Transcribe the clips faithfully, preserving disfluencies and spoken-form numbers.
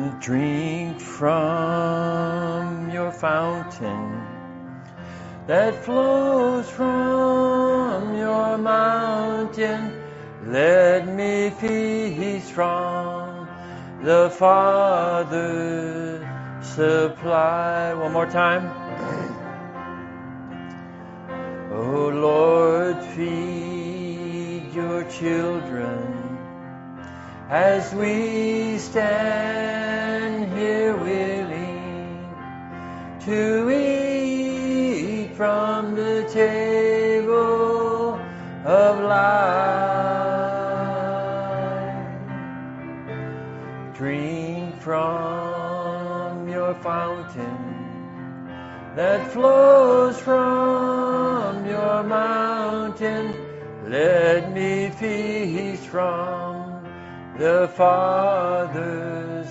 Drink from your fountain that flows from your mountain. Let me feast from the Father's supply. One more time. Oh Lord, feed your children as we stand here willing to eat from the table of life. Drink from your fountain that flows from your mountain. Let me feast from the Father's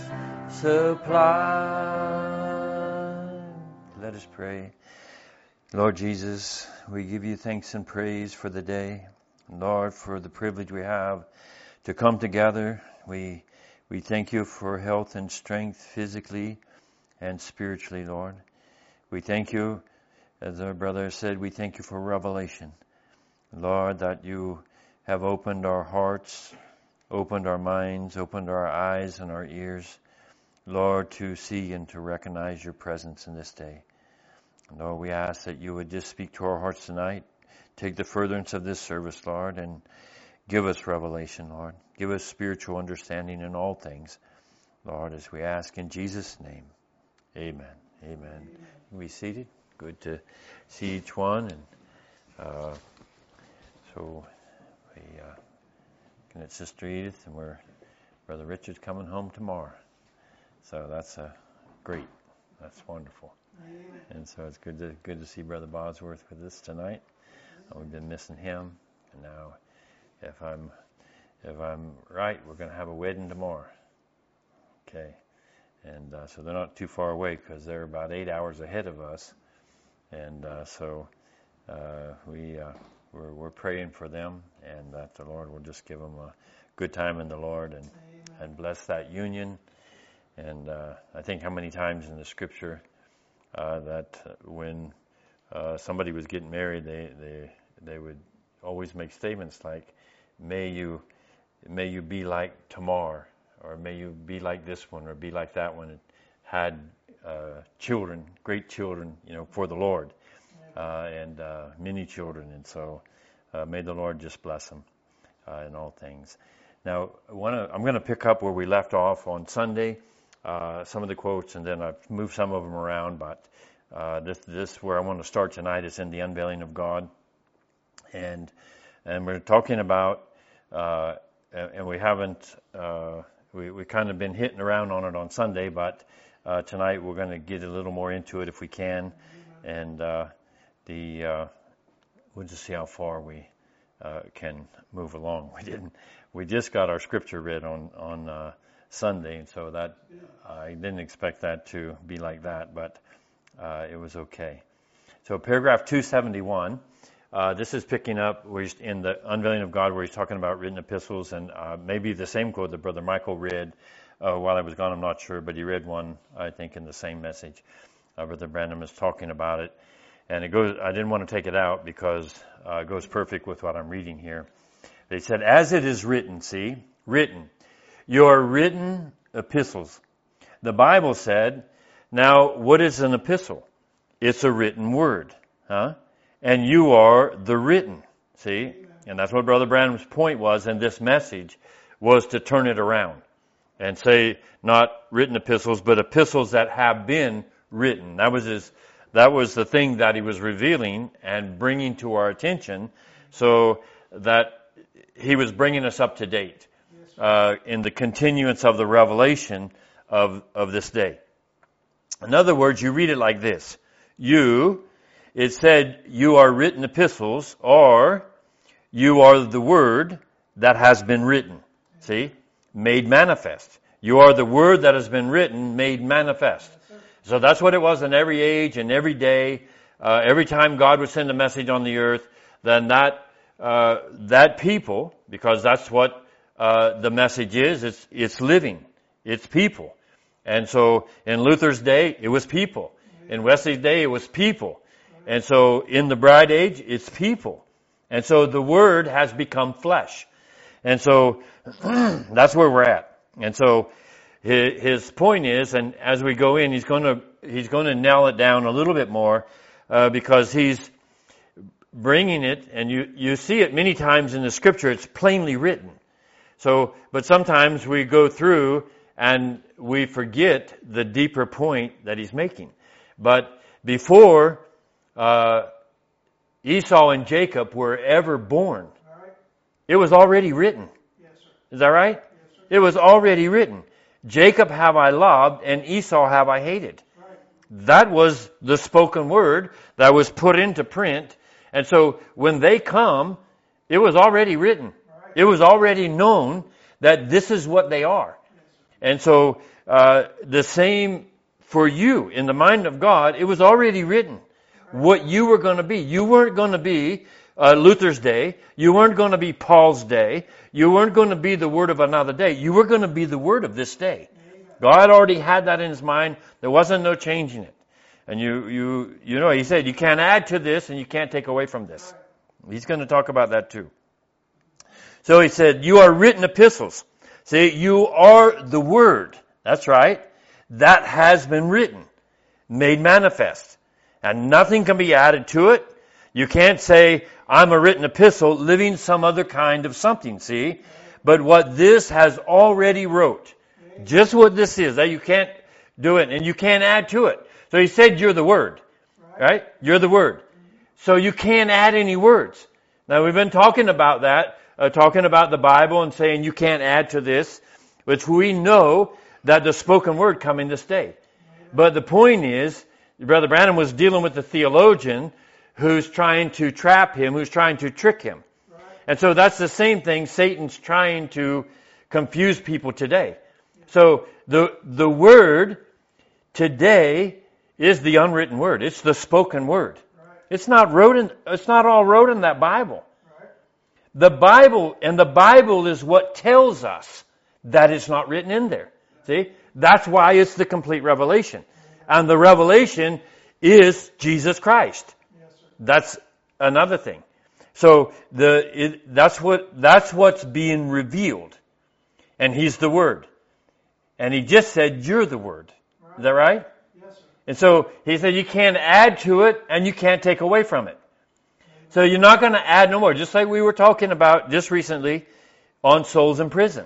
supply. Let us pray. Lord Jesus, we give you thanks and praise for the day. Lord, for the privilege we have to come together. We we thank you for health and strength physically and spiritually, Lord. We thank you, as our brother said, we thank you for revelation. Lord, that you have opened our hearts, opened our minds, opened our eyes and our ears, Lord, to see and to recognize your presence in this day. Lord, we ask that you would just speak to our hearts tonight. Take the furtherance of this service, Lord, and give us revelation, Lord. Give us spiritual understanding in all things, Lord, as we ask in Jesus' name. Amen. Amen. Amen. Be seated. Good to see each one. And uh, so we uh, looking at Sister Edith, and we're Brother Richard's coming home tomorrow. So that's uh, great. That's wonderful. Amen. And so it's good to good to see Brother Bosworth with us tonight. Uh, we've been missing him, and now, if I'm if I'm right, we're going to have a wedding tomorrow. Okay, and uh, so they're not too far away because they're about eight hours ahead of us, and uh, so uh, we uh, we're, we're praying for them, and that the Lord will just give them a good time in the Lord, and Amen. And bless that union. And uh, I think how many times in the Scripture uh, that when uh, somebody was getting married, they, they they would always make statements like, "May you, may you be like Tamar, or may you be like this one, or be like that one." It had uh, children, great children, you know, for the Lord, uh, and uh, many children, and so uh, may the Lord just bless them uh, in all things. Now, I wanna, I'm going to pick up where we left off on Sunday. Uh, some of the quotes, and then I've moved some of them around, but uh, this this where I want to start tonight is in the unveiling of God, and and we're talking about, uh, and, and we haven't uh, we we kind of been hitting around on it on Sunday, but uh, tonight we're going to get a little more into it if we can, and uh, the uh, we'll just see how far we uh, can move along. We didn't we just got our scripture read on on. Uh, Sunday, and so that I didn't expect that to be like that, but uh, it was okay. So paragraph two seventy-one, uh, this is picking up where he's in the unveiling of God, where he's talking about written epistles, and uh, maybe the same quote that Brother Michael read uh, while I was gone, I'm not sure, but he read one, I think, in the same message. Uh, Brother Branham is talking about it, and it goes. I didn't want to take it out because uh, it goes perfect with what I'm reading here. They said, as it is written, see, written, your written epistles. The Bible said, now what is an epistle? It's a written word, huh? And you are the written, see? And that's what Brother Branham's point was in this message, was to turn it around and say not written epistles, but epistles that have been written. That was his, that was the thing that he was revealing and bringing to our attention, so that he was bringing us up to date. Uh, in the continuance of the revelation of, of this day. In other words, you read it like this. You, it said, you are written epistles, or you are the word that has been written. See? Made manifest. You are the word that has been written, made manifest. So that's what it was in every age and every day. Uh, every time God would send a message on the earth, then that, uh, that people, because that's what Uh, the message is, it's, it's living, it's people. And so in Luther's day, it was people. In Wesley's day, it was people. And so in the bride age, it's people. And so the Word has become flesh. And so that's where we're at. And so his point is, and as we go in, he's going to he's going to nail it down a little bit more uh, because he's bringing it, and you, you see it many times in the Scripture. It's plainly written. So, but sometimes we go through and we forget the deeper point that he's making. But before uh, Esau and Jacob were ever born, it was already written. Yes, sir. Is that right? Yes, sir. It was already written. Jacob have I loved, and Esau have I hated. Right. That was the spoken word that was put into print. And so when they come, it was already written. Right. It was already known that this is what they are. Yes, sir. And so uh, the same for you. In the mind of God, it was already written what you were going to be. You weren't going to be uh, Luther's day. You weren't going to be Paul's day. You weren't going to be the word of another day. You were going to be the word of this day. Amen. God already had that in his mind. There wasn't no changing it. And you, you, you know, he said you can't add to this and you can't take away from this. He's going to talk about that too. So he said, you are written epistles. See, you are the word. That's right. That has been written, made manifest. And nothing can be added to it. You can't say, I'm a written epistle, living some other kind of something, see? But what this has already wrote, just what this is, that you can't do it, and you can't add to it. So he said, you're the word, right? You're the word. So you can't add any words. Now we've been talking about that, uh, talking about the Bible and saying you can't add to this, which we know that the spoken word coming this day. But the point is, Brother Branham was dealing with the theologian who's trying to trap him, who's trying to trick him. Right. And so that's the same thing Satan's trying to confuse people today. So the the word today is the unwritten word. It's the spoken word. Right. It's not wrote in, it's not all wrote in that Bible. Right. The Bible, and the Bible is what tells us that it's not written in there. See? That's why it's the complete revelation. And the revelation is Jesus Christ. Yes, sir. That's another thing. So the it, that's what that's what's being revealed, and He's the Word. And He just said, "You're the Word." Right. Is that right? Yes, sir. And so He said, you can't add to it, and you can't take away from it. So you're not going to add no more. Just like we were talking about just recently on souls in prison.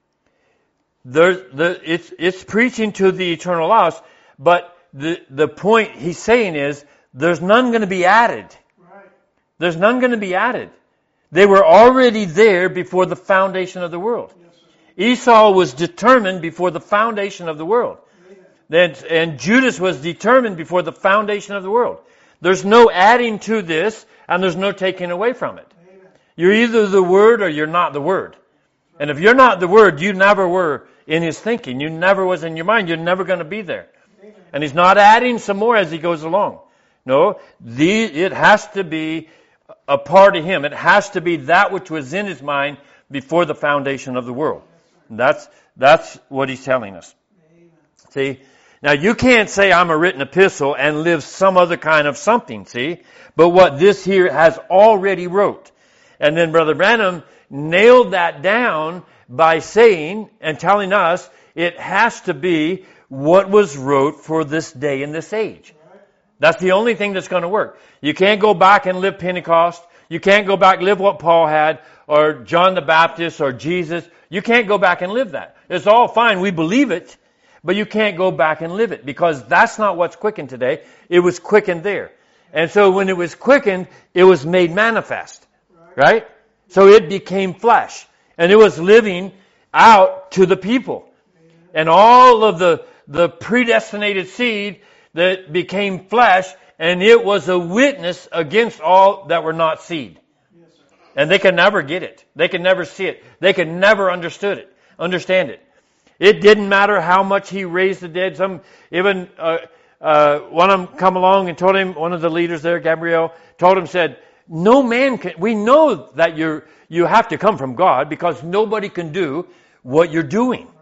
There's the it's it's preaching to the eternal lost. But the the point he's saying is, there's none going to be added. Right. There's none going to be added. They were already there before the foundation of the world. Yes, sir. Esau was determined before the foundation of the world. Amen. Then, and Judas was determined before the foundation of the world. There's no adding to this, and there's no taking away from it. Amen. You're either the Word or you're not the Word. And if you're not the Word, you never were in His thinking. You never was in your mind. You're never going to be there. And He's not adding some more as He goes along. No, the, it has to be a part of Him. It has to be that which was in His mind before the foundation of the world. And that's that's what He's telling us. Amen. See? Now you can't say I'm a written epistle and live some other kind of something, see? But what this here has already wrote. And then Brother Branham nailed that down by saying and telling us it has to be what was wrote for this day and this age. That's the only thing that's going to work. You can't go back and live Pentecost. You can't go back and live what Paul had, or John the Baptist, or Jesus. You can't go back and live that. It's all fine. We believe it, but you can't go back and live it, because that's not what's quickened today. It was quickened there. And so when it was quickened, it was made manifest. Right? So it became flesh. And it was living out to the people. And all of the the predestinated seed that became flesh, and it was a witness against all that were not seed. Yes, sir. And they could never get it. They could never see it. They could never understood it, understand it. It didn't matter how much he raised the dead. Some even uh, uh, one of them come along and told him, one of the leaders there, Gabriel, told him, said, "No man can. We know that you're you have to come from God, because nobody can do what you're doing."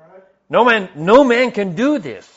No man, no man can do this.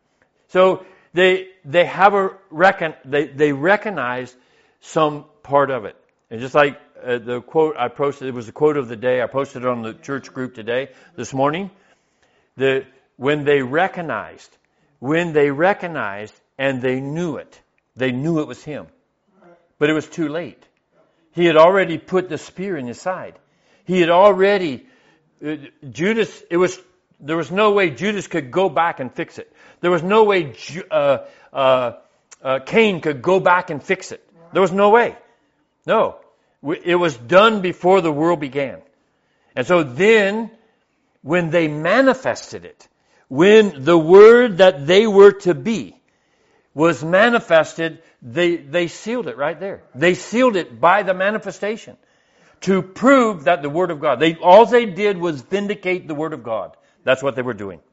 So they they have a reckon they they recognize some part of it, and just like uh, the quote I posted, it was the quote of the day. I posted it on the church group today, this morning. The when they recognized, when they recognized, and they knew it, they knew it was him, but it was too late. He had already put the spear in his side. He had already uh, Judas. It was. There was no way Judas could go back and fix it. There was no way uh, uh, uh, Cain could go back and fix it. There was no way. No. It was done before the world began. And so then, when they manifested it, when the word that they were to be was manifested, they, they sealed it right there. They sealed it by the manifestation to prove that the word of God. They, all they did was vindicate the word of God. That's what they were doing.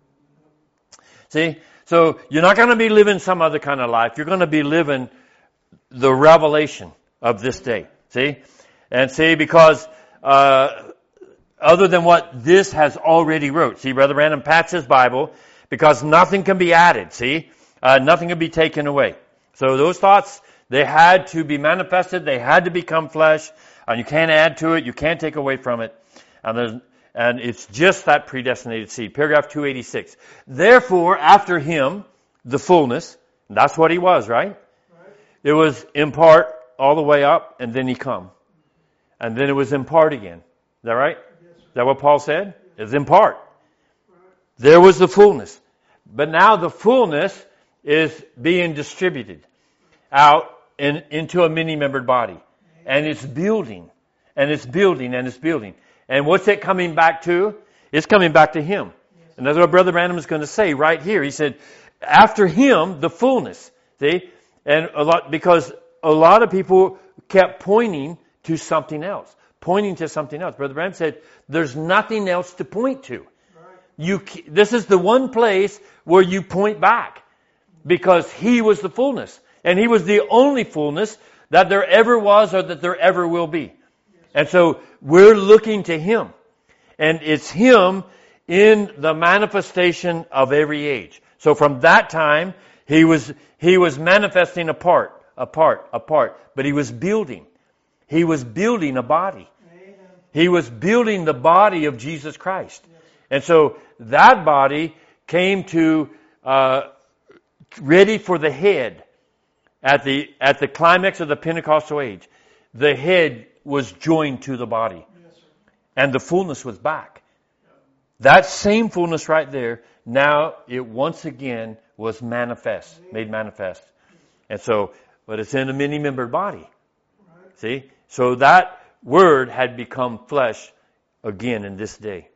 See? So you're not going to be living some other kind of life. You're going to be living the revelation of this day. See? And see, because uh, other than what this has already wrote. See, Brother Branham pats his Bible because nothing can be added. See? Uh, nothing can be taken away. So those thoughts, they had to be manifested. They had to become flesh. And you can't add to it. You can't take away from it. And there's And it's just that predestinated seed. Paragraph two eighty-six. Therefore, after him, the fullness, that's what he was, right? right? It was in part all the way up, and then he come. And then it was in part again. Is that right? Yes, is that what Paul said? Yes. It's in part. Right. There was the fullness. But now the fullness is being distributed out in, into a many-membered body. And it's building, and it's building, and it's building. And what's it coming back to? It's coming back to him. Yes. And that's what Brother Branham is going to say right here. He said, after him, the fullness. See? And a lot, because a lot of people kept pointing to something else. Pointing to something else. Brother Branham said, there's nothing else to point to. Right. You, this is the one place where you point back. Because he was the fullness. And he was the only fullness that there ever was or that there ever will be. And so we're looking to him. And it's him in the manifestation of every age. So from that time, he was he was manifesting apart, apart, apart. But he was building. He was building a body. Amen. He was building the body of Jesus Christ. Yes. And so that body came to uh, ready for the head at the at the climax of the Pentecostal age. The head was joined to the body. Yes, sir. And the fullness was back. Yeah. That same fullness right there, now it once again was manifest, yeah. made manifest. And so, but it's in a many-membered body. Right. See? So that word had become flesh again in this day.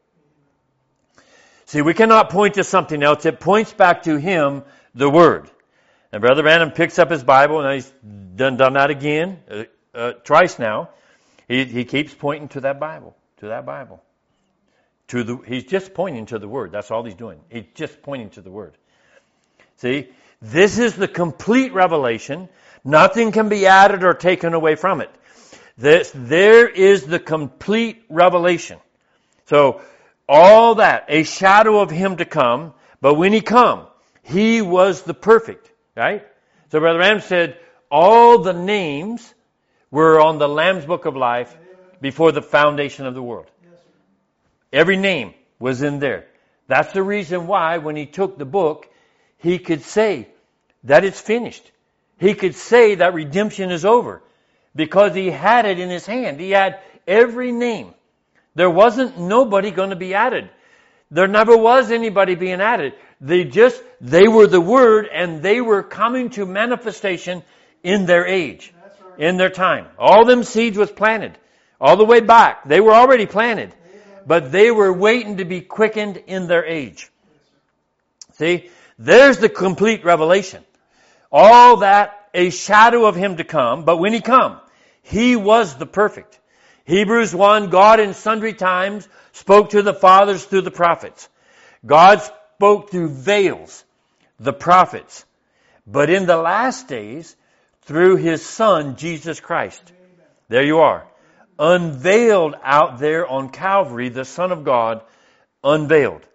See, we cannot point to something else. It points back to him, the word. And Brother Branham picks up his Bible, and he's done, done that again, uh, uh, twice now. He, he keeps pointing to that Bible, to that Bible. To the, he's just pointing to the Word. That's all he's doing. He's just pointing to the Word. See, this is the complete revelation. Nothing can be added or taken away from it. This, there is the complete revelation. So, all that, a shadow of him to come, but when he come, he was the perfect, right? So Brother Ram said, all the names were on the Lamb's Book of Life before the foundation of the world. Every name was in there. That's the reason why when he took the book, he could say that it's finished. He could say that redemption is over because he had it in his hand. He had every name. There wasn't nobody going to be added. There never was anybody being added. They just, they were the Word and they were coming to manifestation in their age. In their time. All them seeds was planted. All the way back. They were already planted. But they were waiting to be quickened in their age. See? There's the complete revelation. All that, a shadow of him to come. But when he come, he was the perfect. Hebrews one, God in sundry times spoke to the fathers through the prophets. God spoke through veils, the prophets. But in the last days, through his Son, Jesus Christ. Amen. There you are. Unveiled out there on Calvary, the Son of God, unveiled. Yes.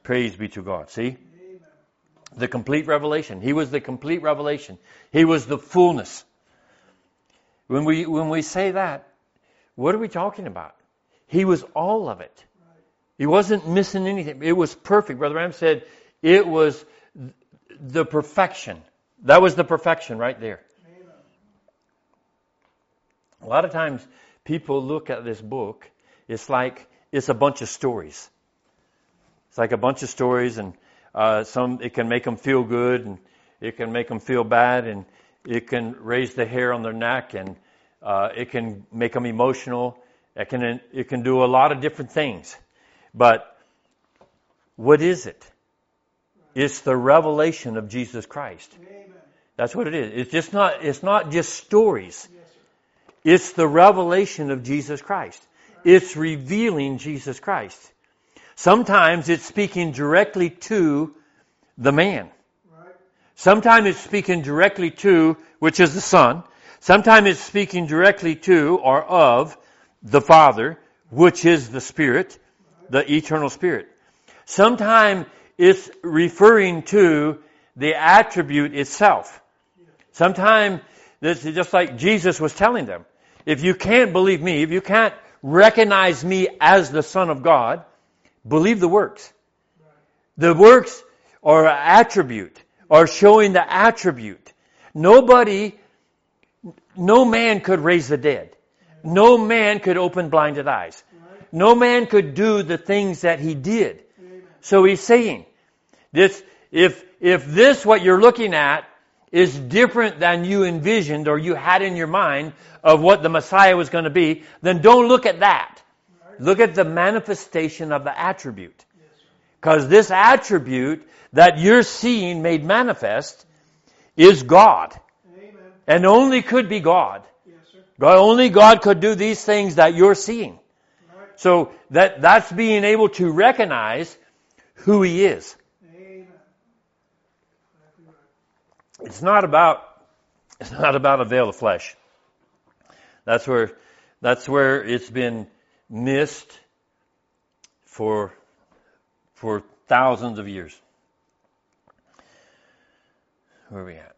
Praise be to God. See? The complete revelation. He was the complete revelation. He was the fullness. When we when we say that, what are we talking about? He was all of it. He wasn't missing anything. It was perfect. Brother Ram said it was the perfection. That was the perfection right there. A lot of times people look at this book, it's like it's a bunch of stories. It's like a bunch of stories, and uh, some it can make them feel good, and it can make them feel bad, and it can raise the hair on their neck, and uh, it can make them emotional. It can it can do a lot of different things. But what is it? It's the revelation of Jesus Christ. Amen. That's what it is. It's just not. It's not just stories. Yes, it's the revelation of Jesus Christ. Right. It's revealing Jesus Christ. Sometimes it's speaking directly to the man. Right. Sometimes it's speaking directly to, which is the Son. Sometimes it's speaking directly to or of the Father, which is the Spirit, the eternal Spirit. Sometimes it's referring to the attribute itself. Sometimes this is just like Jesus was telling them. If you can't believe me, if you can't recognize me as the Son of God, believe the works. The works are an attribute, are showing the attribute. Nobody, no man could raise the dead. No man could open blinded eyes. No man could do the things that he did. So he's saying, this, if, if this, what you're looking at, is different than you envisioned or you had in your mind of what the Messiah was going to be, then don't look at that. Look at the manifestation of the attribute. Because this attribute that you're seeing made manifest is God. Amen. And only could be God. Yes, God. Only God could do these things that you're seeing. Right. So that that's being able to recognize who He is. Amen. It's not about it's not about a veil of flesh. That's where that's where it's been missed for for thousands of years. Where are we at?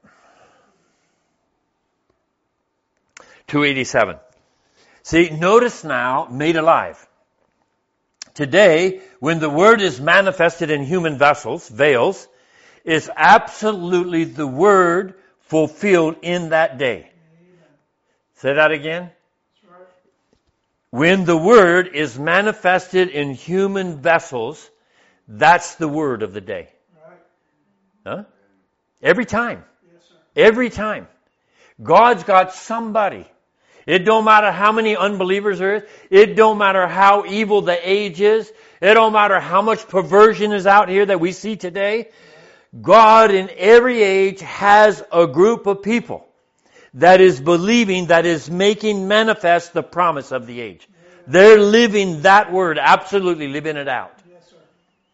two eighty-seven. See, notice now, made alive. Today, when the Word is manifested in human vessels, veils, is absolutely the Word fulfilled in that day. Say that again. When the Word is manifested in human vessels, that's the word of the day. Huh? Every time. Every time. God's got somebody. It don't matter how many unbelievers there is. It don't matter how evil the age is. It don't matter how much perversion is out here that we see today. God in every age has a group of people that is believing, that is making manifest the promise of the age. They're living that word, absolutely living it out. Yes, sir.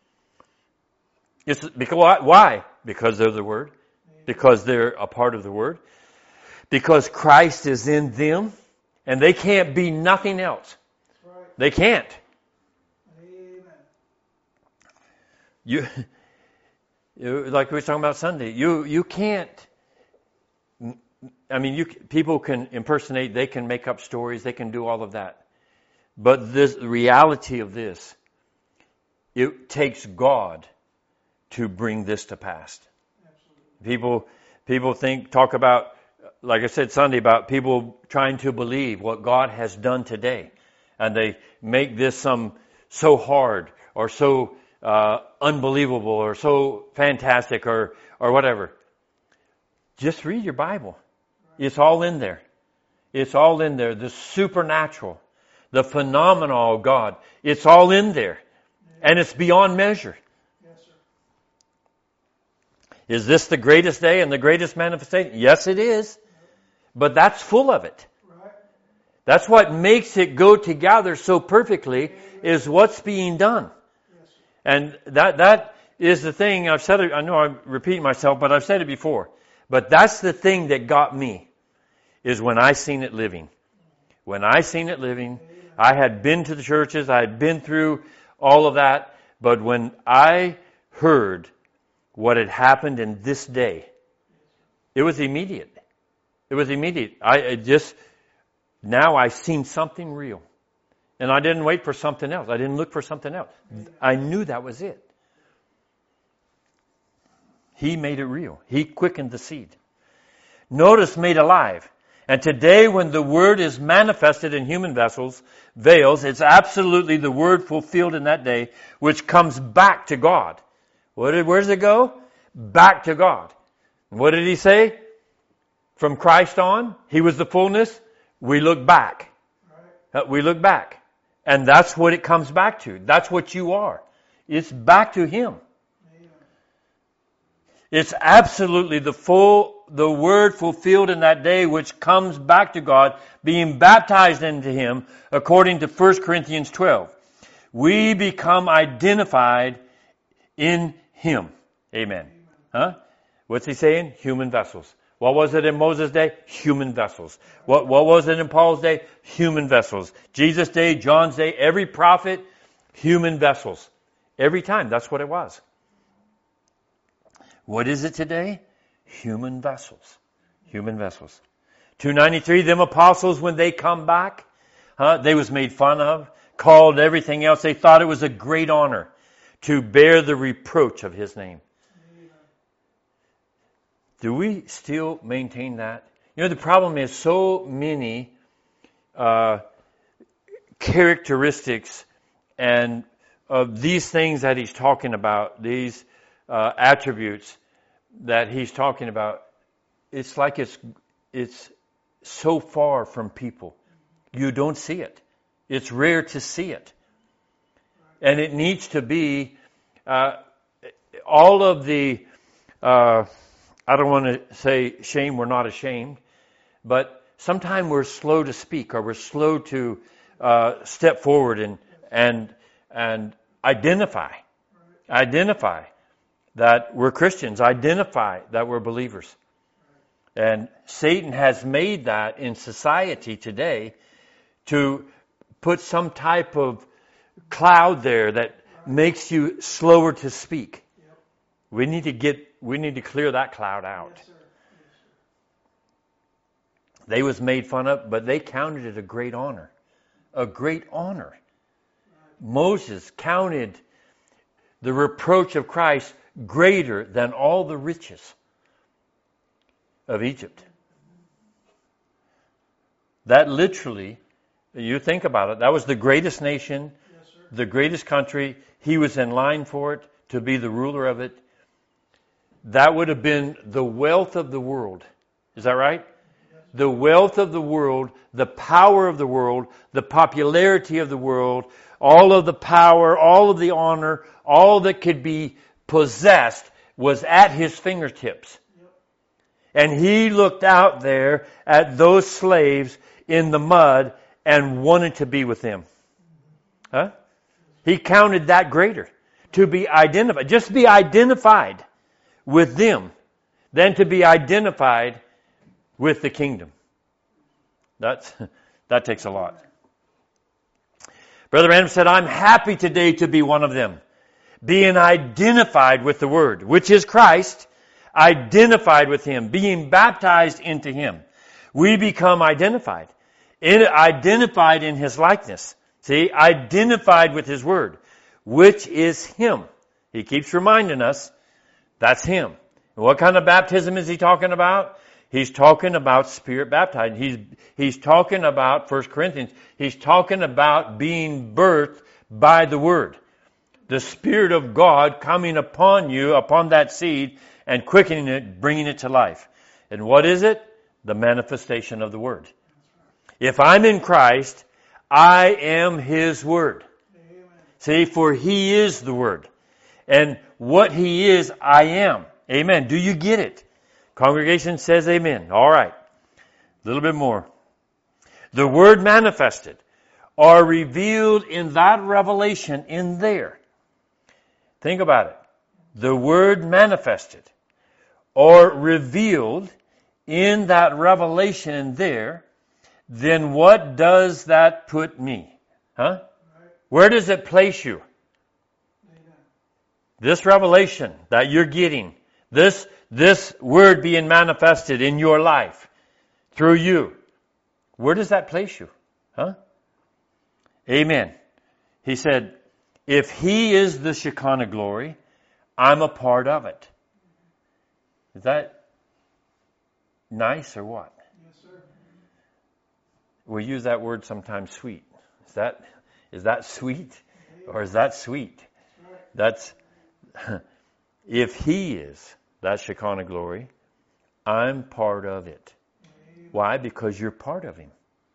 It's because why? Because they're the Word. Because they're a part of the Word. Because Christ is in them, and they can't be nothing else. Right. They can't. Amen. You, you, like we were talking about Sunday, you you can't. I mean, you people can impersonate. They can make up stories. They can do all of that. But this, the reality of this, it takes God to bring this to pass. Absolutely. People, people think, talk about, like I said Sunday, about people trying to believe what God has done today. And they make this some so hard or so uh, unbelievable or so fantastic or, or whatever. Just read your Bible. It's all in there. It's all in there. The supernatural. The phenomenal of God. It's all in there. And it's beyond measure. Yes, sir. Is this the greatest day and the greatest manifestation? Yes, it is. But that's full of it. Right. That's what makes it go together so perfectly, is what's being done. Yes, and that that is the thing, I've said it, I know I'm repeating myself, but I've said it before. But that's the thing that got me, is when I seen it living. When I seen it living, I had been to the churches, I had been through all of that, but when I heard what had happened in this day. It was immediate. It was immediate. I it just, now I seen something real. And I didn't wait for something else. I didn't look for something else. I knew that was it. He made it real. He quickened the seed. Notice made alive. And today when the Word is manifested in human vessels, veils, it's absolutely the Word fulfilled in that day, which comes back to God. What did, where does it go? Back to God. What did he say? From Christ on, he was the fullness. We look back. Right. We look back. And that's what it comes back to. That's what you are. It's back to him. Amen. It's absolutely the full, the Word fulfilled in that day, which comes back to God, being baptized into him, according to First Corinthians twelve. We become identified in him. Amen. Huh? What's he saying? Human vessels. What was it in Moses' day? Human vessels. What, what was it in Paul's day? Human vessels. Jesus' day, John's day, every prophet, human vessels. Every time, that's what it was. What is it today? Human vessels. Human vessels. two ninety-three, them apostles, when they come back, huh, they was made fun of, called everything else. They thought it was a great honor to bear the reproach of his name. Do we still maintain that? You know, the problem is so many uh, characteristics and of these things that he's talking about, these uh, attributes that he's talking about, it's like it's it's so far from people. You don't see it. It's rare to see it. And it needs to be uh, all of the... Uh, I don't want to say shame, we're not ashamed, but sometimes we're slow to speak or we're slow to uh, step forward and and and identify, identify that we're Christians, identify that we're believers. And Satan has made that in society today to put some type of cloud there that makes you slower to speak. We need to get, we need to clear that cloud out. Yes, sir. Yes, sir. They was made fun of, but they counted it a great honor. A great honor. Right. Moses counted the reproach of Christ greater than all the riches of Egypt. That literally, you think about it, that was the greatest nation, yes, sir. The greatest country. He was in line for it, to be the ruler of it. That would have been the wealth of the world. Is that right? Yes. The wealth of the world, the power of the world, the popularity of the world, all of the power, all of the honor, all that could be possessed was at his fingertips. Yep. And he looked out there at those slaves in the mud and wanted to be with them. Huh? He counted that greater. To be identified. Just be identified with them than to be identified with the kingdom. That's, that takes a lot. Brother Branham said, I'm happy today to be one of them. Being identified with the Word, which is Christ, identified with Him, being baptized into Him. We become identified. In, identified in His likeness. See, identified with His Word, which is Him. He keeps reminding us, that's Him. And what kind of baptism is He talking about? He's talking about Spirit baptized. He's, he's talking about, First Corinthians, He's talking about being birthed by the Word. The Spirit of God coming upon you, upon that seed, and quickening it, bringing it to life. And what is it? The manifestation of the Word. If I'm in Christ, I am His Word. Amen. See, for He is the Word. And what He is, I am. Amen. Do you get it? Congregation says amen. All right. A little bit more. The Word manifested or revealed in that revelation in there. Think about it. The Word manifested or revealed in that revelation in there, then what does that put me? Huh? Where does it place you? this revelation that you're getting, this, this word being manifested in your life through you, where does that place you? Huh? Amen. He said, if He is the Shekinah glory, I'm a part of it. Is that nice or what? Yes, sir. We use that word sometimes, sweet. Is that is that sweet? Or is that sweet? That's, if He is that Shekinah glory, I'm part of it. Why? Because you're part of Him.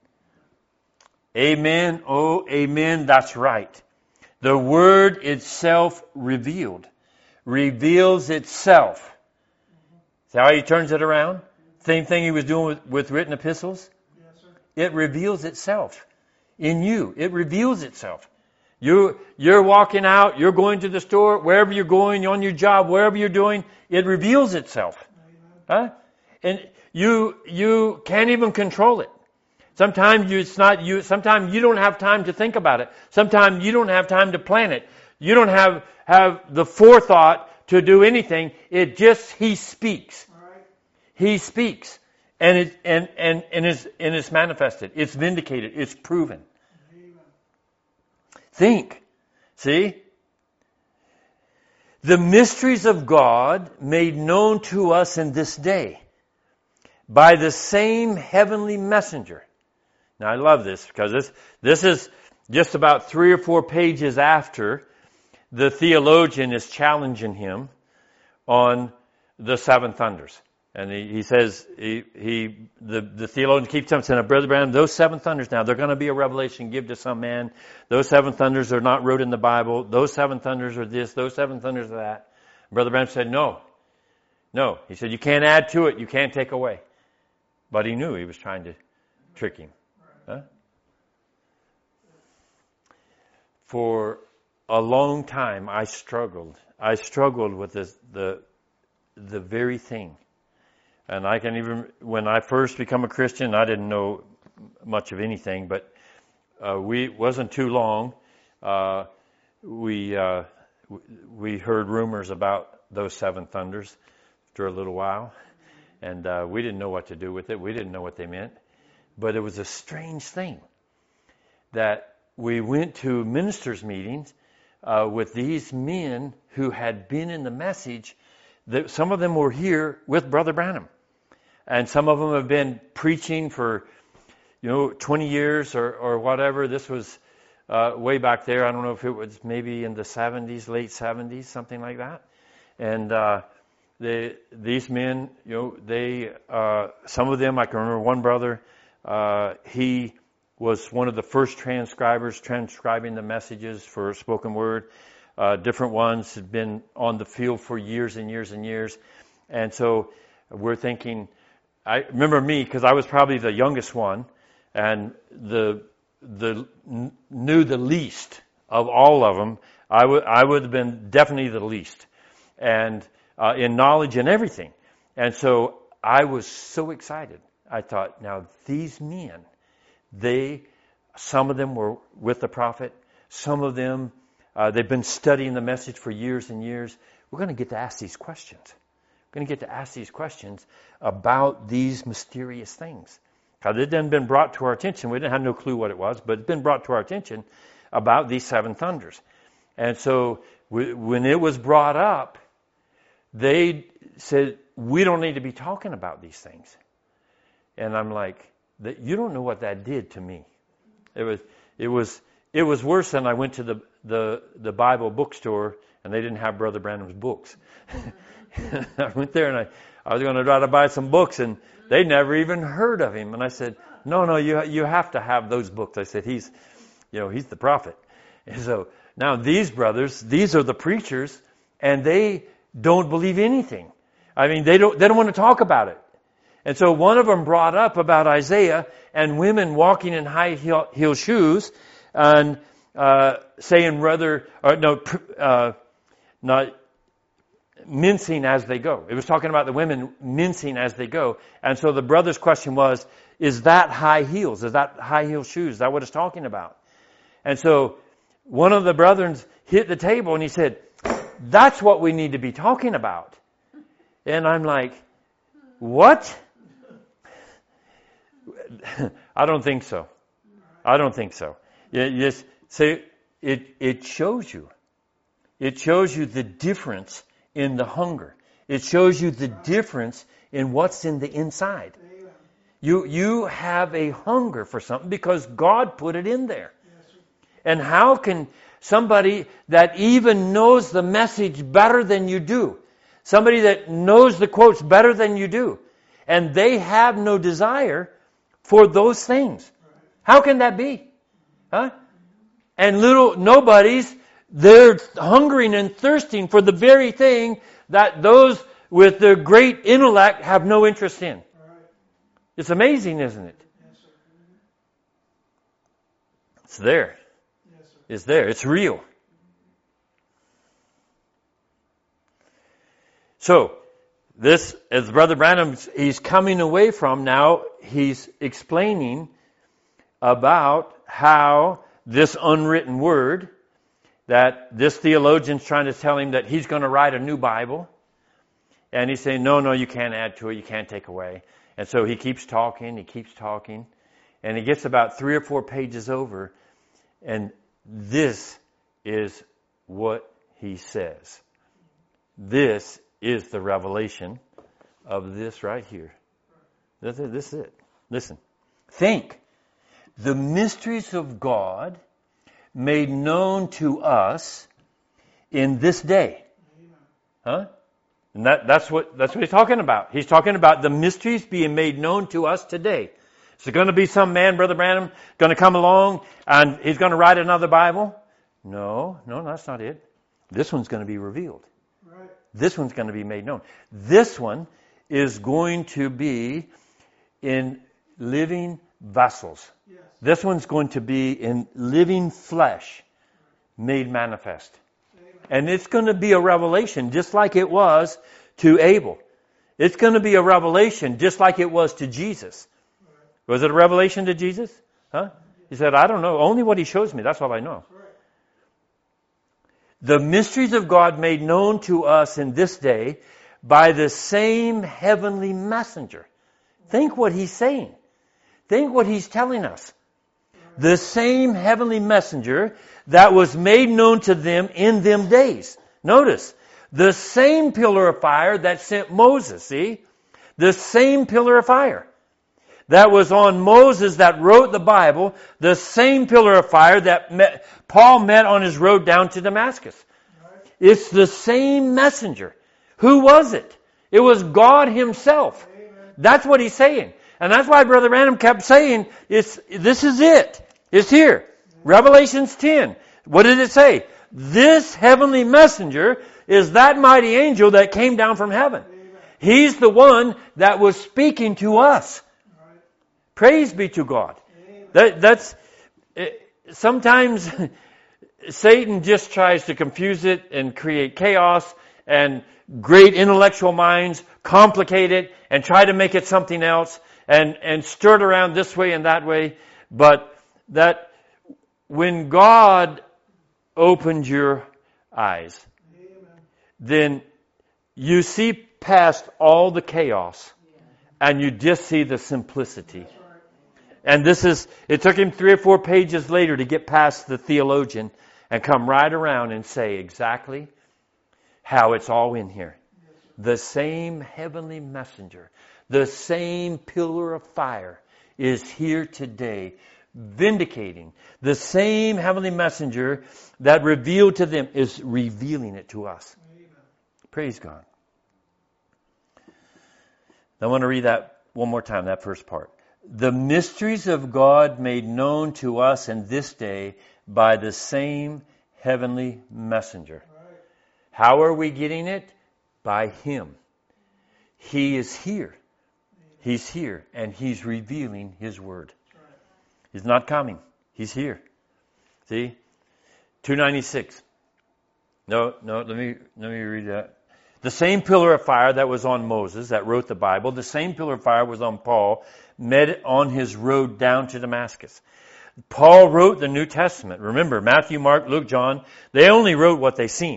Amen. Oh, amen. That's right. The Word itself revealed. Reveals itself. See how He turns it around? Same thing He was doing with, with written epistles. Yes, sir. It reveals itself in you. It reveals itself. You, you're walking out, you're going to the store, wherever you're going, you're on your job, wherever you're doing, it reveals itself. Huh? And you, you can't even control it. Sometimes you, it's not you, sometimes you don't have time to think about it. Sometimes you don't have time to plan it. You don't have, have the forethought to do anything. It just, He speaks. Right. He speaks. And it, and, and, and it's, and it's manifested. It's vindicated. It's proven. Amen. Think. See? The mysteries of God made known to us in this day by the same heavenly messenger. Now I love this because this, this is just about three or four pages after the theologian is challenging him on the seven thunders. And he, he says, he, he the, the theologian keeps on saying, Brother Branham, those seven thunders now, they're going to be a revelation given to some man. Those seven thunders are not wrote in the Bible. Those seven thunders are this. Those seven thunders are that. Brother Branham said, no. No. He said, you can't add to it. You can't take away. But he knew he was trying to trick him. Huh? For a long time, I struggled. I struggled with this, the the very thing. And I can even, when I first become a Christian, I didn't know much of anything, but uh, we it wasn't too long. Uh, we uh, we heard rumors about those seven thunders after a little while, and uh, we didn't know what to do with it. We didn't know what they meant, but it was a strange thing that we went to ministers' meetings uh, with these men who had been in the message. That some of them were here with Brother Branham. And some of them have been preaching for, you know, twenty years or, or whatever. This was uh, way back there. I don't know if it was maybe in the seventies, late seventies, something like that. And uh, they, these men, you know, they, uh, some of them, I can remember one brother, uh, he was one of the first transcribers transcribing the messages for spoken word. Uh, different ones had been on the field for years and years and years. And so we're thinking, I remember me, because I was probably the youngest one, and the the knew the least of all of them. I would I would have been definitely the least, and uh, in knowledge and everything. And so I was so excited. I thought, now these men, they, some of them were with the prophet, some of them, uh, they've been studying the message for years and years. We're going to get to ask these questions. We're going to get to ask these questions about these mysterious things. Because it hadn't been brought to our attention. We didn't have no clue what it was, but it's been brought to our attention about these seven thunders. And so we, when it was brought up, they said, we don't need to be talking about these things. And I'm like, you don't know what that did to me. It was, it was, it was worse than I went to the, the, the Bible bookstore and they didn't have Brother Branham's books. I went there and I, I was going to try to buy some books and they never even heard of him. And I said, no, no, you, you have to have those books. I said, he's, you know, he's the prophet. And so now these brothers, these are the preachers and they don't believe anything. I mean, they don't, they don't want to talk about it. And so one of them brought up about Isaiah and women walking in high heel, heel shoes and uh, saying rather, or no, uh, not mincing as they go. It was talking about the women mincing as they go. And so the brother's question was, is that high heels? Is that high heel shoes? Is that what it's talking about? And so one of the brethren hit the table and he said, That's what we need to be talking about. And I'm like, what? I don't think so. I don't think so. You just say it, it shows you. It shows you the difference in the hunger. It shows you the difference in what's in the inside. You, you have a hunger for something because God put it in there. And how can somebody that even knows the message better than you do, somebody that knows the quotes better than you do, and they have no desire for those things? How can that be? Huh? And little nobodies, they're hungering and thirsting for the very thing that those with the great intellect have no interest in. It's amazing, isn't it? It's there. It's there. It's real. So, this, as Brother Branham, he's coming away from now, he's explaining about how this unwritten word, that this theologian's trying to tell him that he's going to write a new Bible. And he's saying, no, no, you can't add to it, you can't take away. And so he keeps talking, he keeps talking. And he gets about three or four pages over, and this is what he says. This is the revelation of this right here. This is, this is it. Listen. Think. The mysteries of God made known to us in this day. Huh? And that, that's what that's what he's talking about. He's talking about the mysteries being made known to us today. Is there going to be some man, Brother Branham, going to come along and he's going to write another Bible? No, no, that's not it. This one's going to be revealed. Right. This one's going to be made known. This one is going to be in living vessels. Yes. This one's going to be in living flesh made manifest. Amen. And it's going to be a revelation just like it was to Abel. It's going to be a revelation just like it was to Jesus. Was it a revelation to Jesus? Huh? He said, I don't know. Only what he shows me. That's all I know. The mysteries of God made known to us in this day by the same heavenly messenger. Think what he's saying. Think what he's telling us. The same heavenly messenger that was made known to them in them days. Notice, the same pillar of fire that sent Moses, see? The same pillar of fire that was on Moses that wrote the Bible, the same pillar of fire that met, Paul met on his road down to Damascus. Right. It's the same messenger. Who was it? It was God himself. Amen. That's what he's saying. And that's why Brother Branham kept saying, it's, this is it. It's here. Amen. Revelations ten. What did it say? This heavenly messenger is that mighty angel that came down from heaven. Amen. He's the one that was speaking to us. Praise be to God. That, that's sometimes Satan just tries to confuse it and create chaos, and great intellectual minds complicate it and try to make it something else and, and stir it around this way and that way. But that when God opened your eyes, then you see past all the chaos and you just see the simplicity. And this is, it took him three or four pages later to get past the theologian and come right around and say exactly how it's all in here. The same heavenly messenger, the same pillar of fire is here today, vindicating. The same heavenly messenger that revealed to them is revealing it to us. Amen. Praise God. I want to read that one more time, that first part. The mysteries of God made known to us in this day by the same heavenly messenger. Right. How are we getting it? By him. He is here. He's here, and he's revealing his word. Right. He's not coming. He's here. See? two ninety-six. No, no, let me let me read that. The same pillar of fire that was on Moses, that wrote the Bible, the same pillar of fire was on Paul, met on his road down to Damascus. Paul wrote the New Testament. Remember, Matthew, Mark, Luke, John, they only wrote what they seen.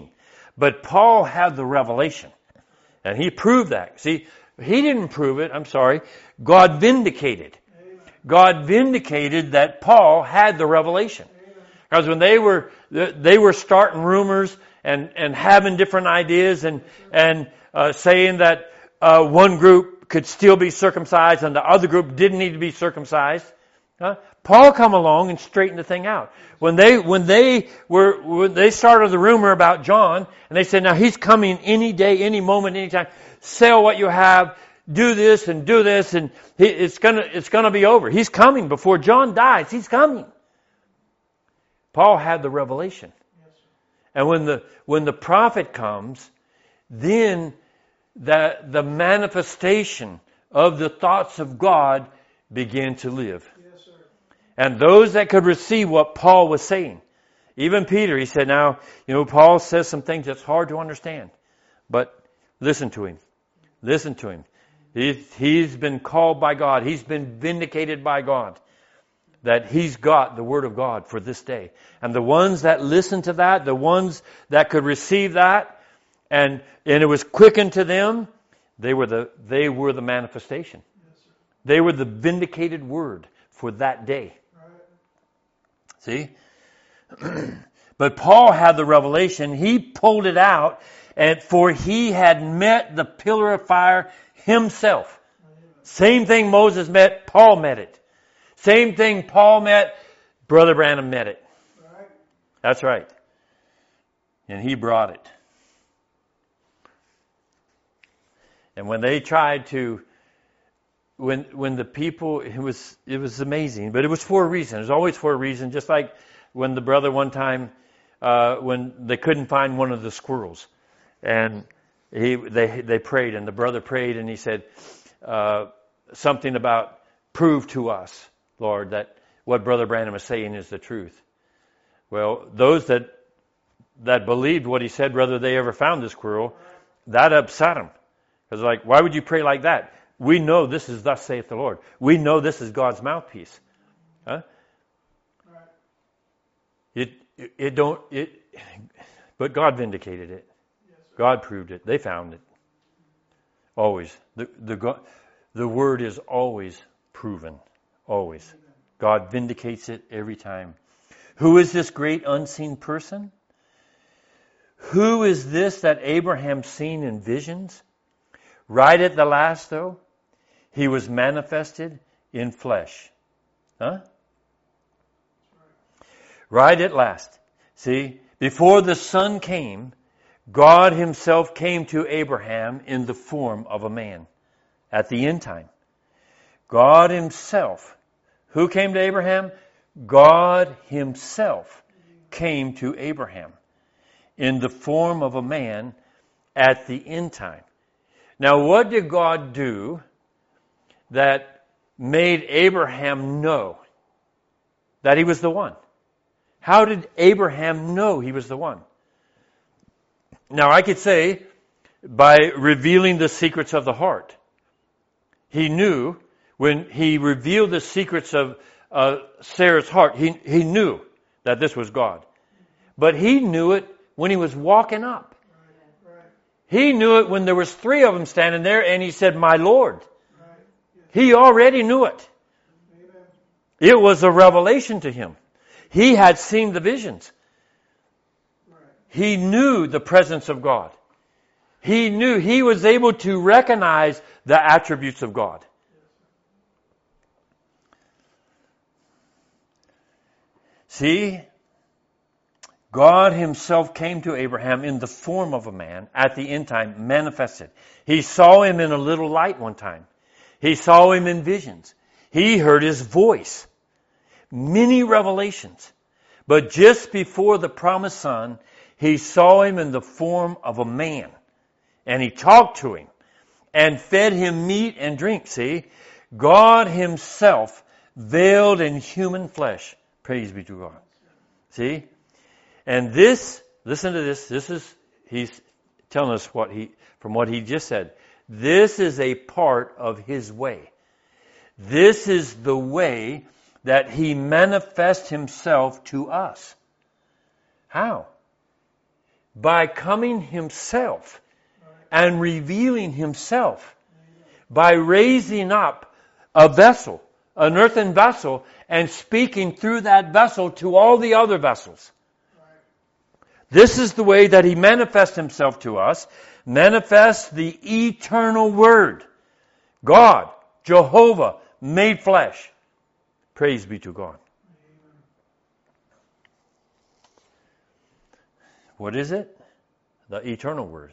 But Paul had the revelation. And he proved that. See, he didn't prove it. I'm sorry. God vindicated. God vindicated that Paul had the revelation. Because when they were they were starting rumors and, and having different ideas and and uh, saying that uh, one group could still be circumcised and the other group didn't need to be circumcised, huh? Paul come along and straightened the thing out. When they when they were when they started the rumor about John and they said, now he's coming any day, any moment, anytime. Sell what you have, do this and do this, and he, it's gonna it's gonna be over. He's coming before John dies. He's coming. Paul had the revelation. And when the when the prophet comes, then the the manifestation of the thoughts of God begin to live. Yes, sir. And those that could receive what Paul was saying. Even Peter, he said, now, you know, Paul says some things that's hard to understand. But listen to him. Listen to him. He's, he's been called by God. He's been vindicated by God. That he's got the Word of God for this day. And the ones that listened to that, the ones that could receive that, and and it was quickened to them, they were the they were the manifestation. Yes, sir. They were the vindicated Word for that day. Right. See? But Paul had the revelation. He pulled it out, and for he had met the pillar of fire himself. Same thing Moses met, Paul met it. Same thing Paul met, Brother Branham met it. Right. That's right. And he brought it. And when they tried to, when when the people, it was it was amazing, but it was for a reason. It was always for a reason. Just like when the brother one time, uh, when they couldn't find one of the squirrels, and he they they prayed, and the brother prayed, and he said uh, something about prove to us, Lord, that what Brother Branham is saying is the truth. Well, those that that believed what he said, whether they ever found the squirrel, that upset them. Because like, why would you pray like that? We know this is thus saith the Lord. We know this is God's mouthpiece. Huh? Right. It, it it don't it, but God vindicated it. Yes, sir. God proved it. They found it. Always the the the word is always proven. Always. God vindicates it every time. Who is this great unseen person? Who is this that Abraham seen in visions? Right at the last, though, he was manifested in flesh. Huh? Right at last. See, before the Son came, God himself came to Abraham in the form of a man at the end time. God himself. Who came to Abraham? God himself came to Abraham in the form of a man at the end time. Now, what did God do that made Abraham know that he was the one? How did Abraham know he was the one? Now, I could say by revealing the secrets of the heart. He knew when he revealed the secrets of uh, Sarah's heart, he, he knew that this was God. But he knew it when he was walking up. He knew it when there was three of them standing there and he said, my Lord. Right. Yes. He already knew it. Amen. It was a revelation to him. He had seen the visions. Right. He knew the presence of God. He knew, he was able to recognize the attributes of God. See? God himself came to Abraham in the form of a man at the end time, manifested. He saw him in a little light one time. He saw him in visions. He heard his voice. Many revelations. But just before the promised son, he saw him in the form of a man. And he talked to him and fed him meat and drink. See? God himself veiled in human flesh. Praise be to God. See? And this, listen to this, this is, he's telling us what he, from what he just said. This is a part of his way. This is the way that he manifests himself to us. How? by coming himself and revealing himself, by raising up a vessel, an earthen vessel, and speaking through that vessel to all the other vessels. This is the way that he manifests himself to us, manifests the eternal Word. God, Jehovah, made flesh. Praise be to God. What is it? The eternal Word.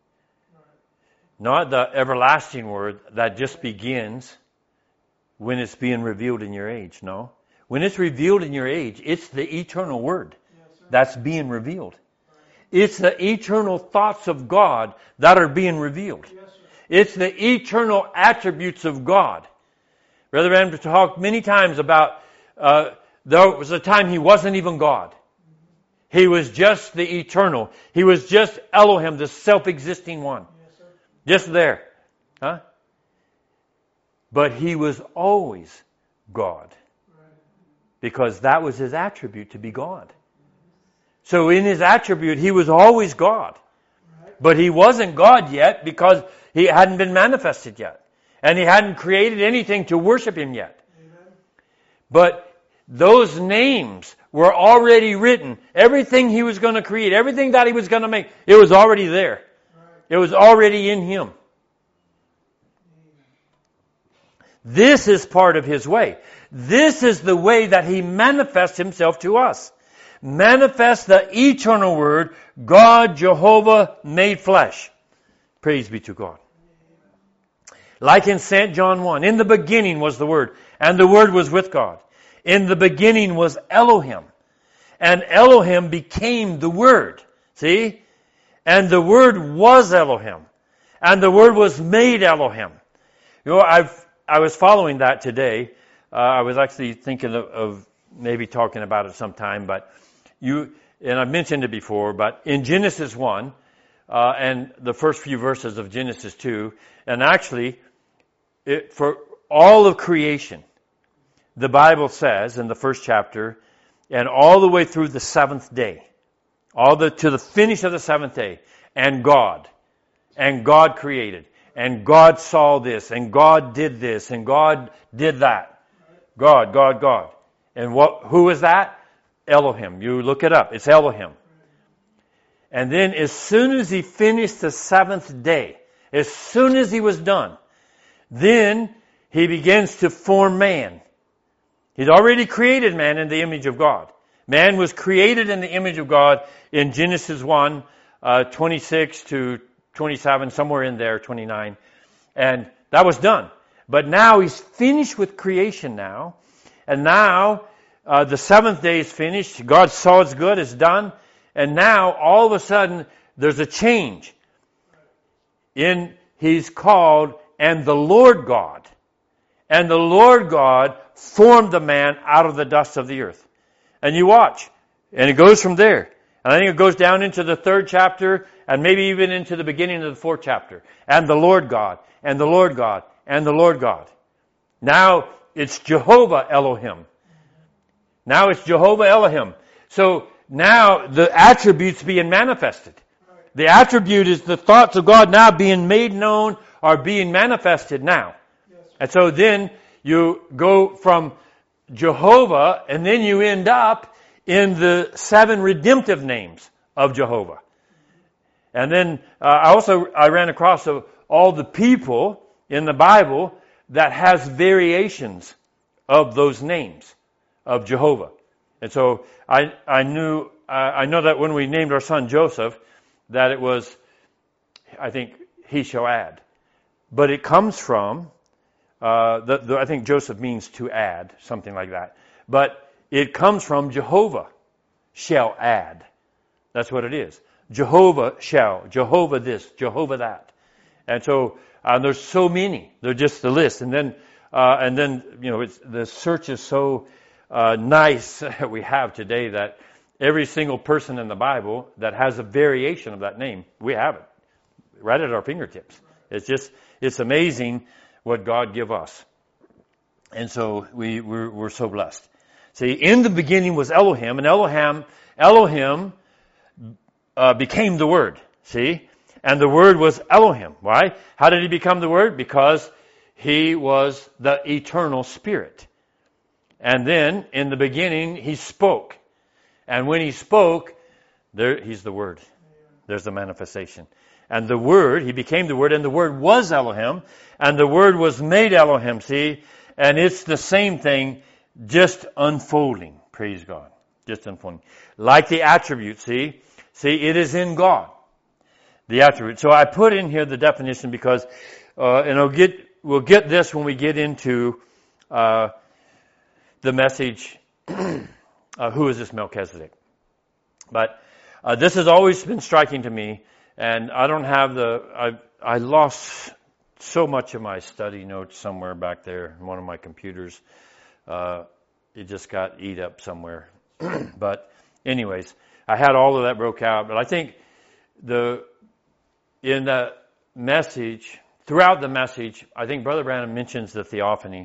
Not the everlasting Word that just begins when it's being revealed in your age. No. When it's revealed in your age, it's the eternal Word that's being revealed. It's the eternal thoughts of God that are being revealed. It's the eternal attributes of God. Brother Branham talked many times about uh, there was a time he wasn't even God. He was just the eternal. He was just Elohim, the self-existing one. Just there. Huh? But he was always God. Because that was his attribute, to be God. So in his attribute, he was always God. But he wasn't God yet because he hadn't been manifested yet. And he hadn't created anything to worship him yet. But those names were already written. Everything he was going to create, everything that he was going to make, it was already there. It was already in him. This is part of his way. This is the way that he manifests himself to us. Manifest the eternal Word, God, Jehovah, made flesh. Praise be to God. Like in Saint John one, in the beginning was the Word, and the Word was with God. In the beginning was Elohim, and Elohim became the Word. See? And the Word was Elohim, and the Word was made Elohim. You know, I've, I was following that today. Uh, I was actually thinking of, of maybe talking about it sometime, but you, and I've mentioned it before, but in Genesis one, uh, and the first few verses of Genesis two, and actually, it, for all of creation, the Bible says in the first chapter, and all the way through the seventh day, all the, to the finish of the seventh day, and God, and God created, and God saw this, and God did this, and God did that. God, God, God. And what, who is that? Elohim. You look it up. It's Elohim. And then as soon as he finished the seventh day, as soon as he was done, then he begins to form man. He'd already created man in the image of God. Man was created in the image of God in Genesis one, uh, twenty-six to twenty-seven, somewhere in there, twenty-nine. And that was done. But now he's finished with creation now. And now uh, the seventh day is finished. God saw it's good, it's done. And now all of a sudden there's a change. In he's called, and the Lord God. And the Lord God formed the man out of the dust of the earth. And you watch. And it goes from there. And I think it goes down into the third chapter, and maybe even into the beginning of the fourth chapter. And the Lord God, and the Lord God, and the Lord God. Now it's Jehovah Elohim. Now it's Jehovah Elohim. So now the attributes being manifested. The attribute is the thoughts of God now being made known, are being manifested now. And so then you go from Jehovah, and then you end up in the seven redemptive names of Jehovah. And then uh, I also I ran across uh, all the people in the Bible that has variations of those names of Jehovah. And so I I knew uh, I know that when we named our son Joseph, that it was, I think, he shall add. But it comes from Uh, the, the, I think Joseph means to add, something like that. But it comes from Jehovah shall add. That's what it is. Jehovah shall, Jehovah this, Jehovah that. And so uh, there's so many. They're just the list. And then, uh, and then you know, it's, the search is so uh, nice that we have today that every single person in the Bible that has a variation of that name, we have it right at our fingertips. It's just, it's amazing what God give us. And so we, we're, we're so blessed. See, in the beginning was Elohim, and Elohim, Elohim uh, became the Word. See? And the Word was Elohim. Why? How did he become the Word? Because he was the eternal Spirit. And then, in the beginning, he spoke. And when he spoke, there, he's the Word. There's the manifestation. And the Word, he became the Word, and the Word was Elohim, and the Word was made Elohim, see? And it's the same thing, just unfolding. Praise God. Just unfolding. Like the attribute, see? See, it is in God. The attribute. So I put in here the definition because, uh, and I'll get, we'll get this when we get into, uh, the message, uh, who is this Melchizedek? But, uh, this has always been striking to me, and I don't have the, I, I lost so much of my study notes somewhere back there in one of my computers. Uh, it just got eat up somewhere. But anyways, I had all of that broke out, but I think the, in the message, throughout the message, I think Brother Branham mentions the theophany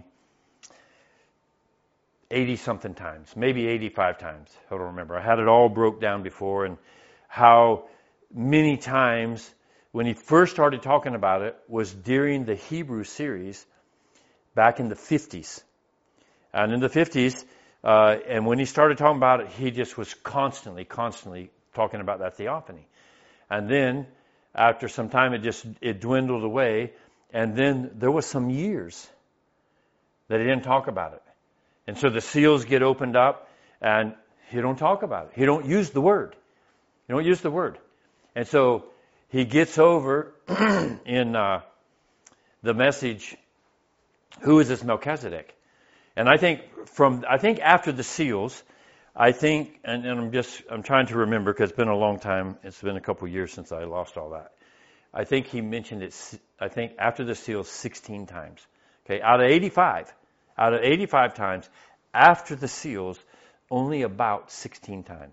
eighty-something times, maybe eighty-five times. I don't remember. I had it all broke down before, and how many times when he first started talking about it was during the Hebrew series back in the fifties. And in the fifties, uh, and when he started talking about it, he just was constantly, constantly talking about that theophany. And then after some time, it just, it dwindled away. And then there was some years that he didn't talk about it. And so the seals get opened up and he don't talk about it. He don't use the word. He don't use the word. And so he gets over in uh, the message, who is this Melchizedek? And I think from, I think after the seals, I think, and, and I'm just, I'm trying to remember because it's been a long time. It's been a couple of years since I lost all that. I think he mentioned it, I think after the seals sixteen times. Okay, out of eighty-five, out of eighty-five times, after the seals, only about sixteen times.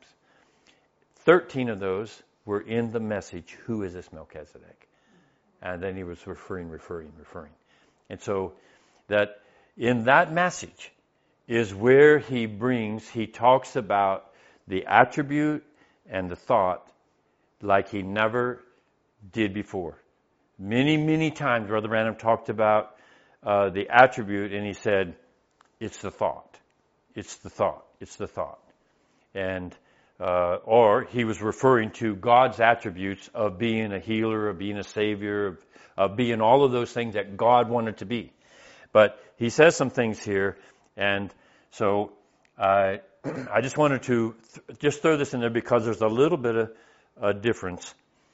thirteen of those were in the message, who is this Melchizedek? And then he was referring, referring, referring. And so that in that message is where he brings, he talks about the attribute and the thought like he never did before. Many, many times Brother Branham talked about uh, the attribute, and he said, it's the thought. It's the thought. It's the thought. And uh, or he was referring to God's attributes of being a healer, of being a savior, of, of being all of those things that God wanted to be. But he says some things here, and so uh, I just wanted to th- just throw this in there because there's a little bit of a difference.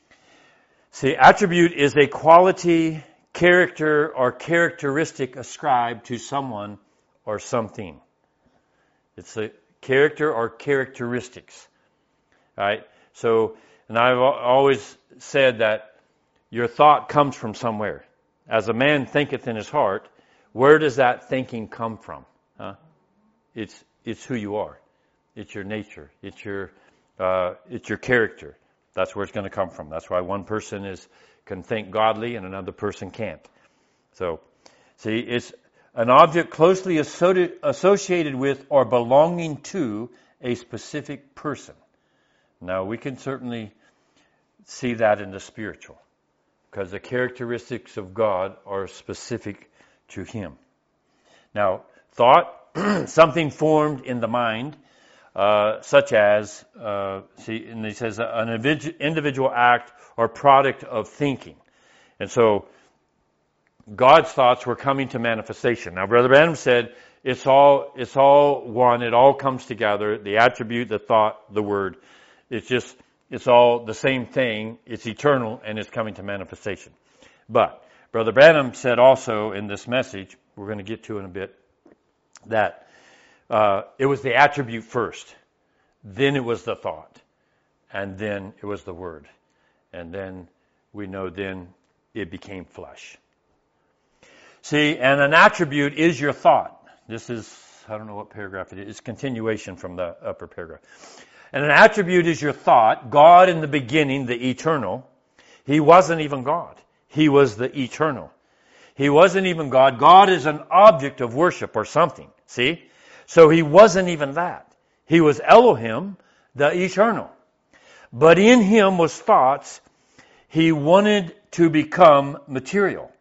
See, attribute is a quality, character, or characteristic ascribed to someone or something. It's a character or characteristics. All right? So, and I've always said that your thought comes from somewhere. As a man thinketh in his heart, where does that thinking come from? Huh? It's it's who you are. It's your nature. It's your uh, it's your character. That's where it's going to come from. That's why one person is can think godly and another person can't. So, see, it's an object closely associated with or belonging to a specific person. Now, we can certainly see that in the spiritual, because the characteristics of God are specific to Him. Now, thought, something formed in the mind, uh, such as, uh, see, and he says an individual act or product of thinking. And so, God's thoughts were coming to manifestation. Now, Brother Branham said, it's all, it's all one, it all comes together, the attribute, the thought, the word. It's just, it's all the same thing, it's eternal, and it's coming to manifestation. But, Brother Branham said also in this message, we're going to get to in a bit, that uh, it was the attribute first, then it was the thought, and then it was the word. And then we know then it became flesh. See, and an attribute is your thought. This is, I don't know what paragraph it is. It's continuation from the upper paragraph. And an attribute is your thought. God in the beginning, the eternal. He wasn't even God. He was the eternal. He wasn't even God. God is an object of worship or something. See? So He wasn't even that. He was Elohim, the eternal. But in him was thoughts. He wanted to become material.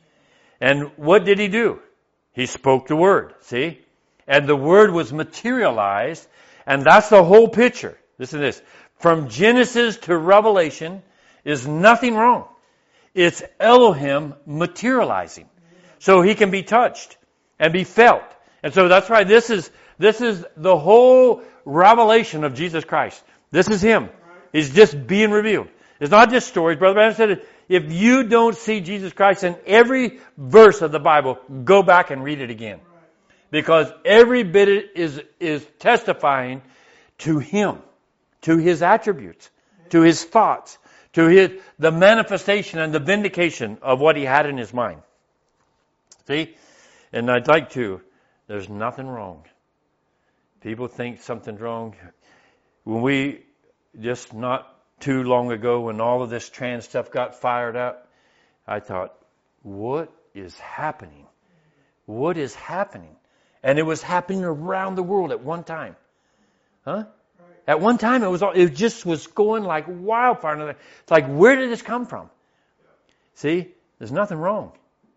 And what did he do? He spoke the word, see? And the word was materialized, and that's the whole picture. Listen to this. From Genesis to Revelation is nothing wrong. It's Elohim materializing. So he can be touched and be felt. And so that's why this is this is the whole revelation of Jesus Christ. This is him. He's just being revealed. It's not just stories. Brother Branham said, if you don't see Jesus Christ in every verse of the Bible, go back and read it again. Because every bit is is testifying to him, to his attributes, to his thoughts, to his the manifestation and the vindication of what he had in his mind. See? And I'd like to, there's nothing wrong. People think something's wrong. When we, just not too long ago, when all of this trans stuff got fired up, I thought, what is happening? What is happening? And it was happening around the world at one time. Huh? At one time, it was all, it just was going like wildfire. It's like, where did this come from? See, there's nothing wrong.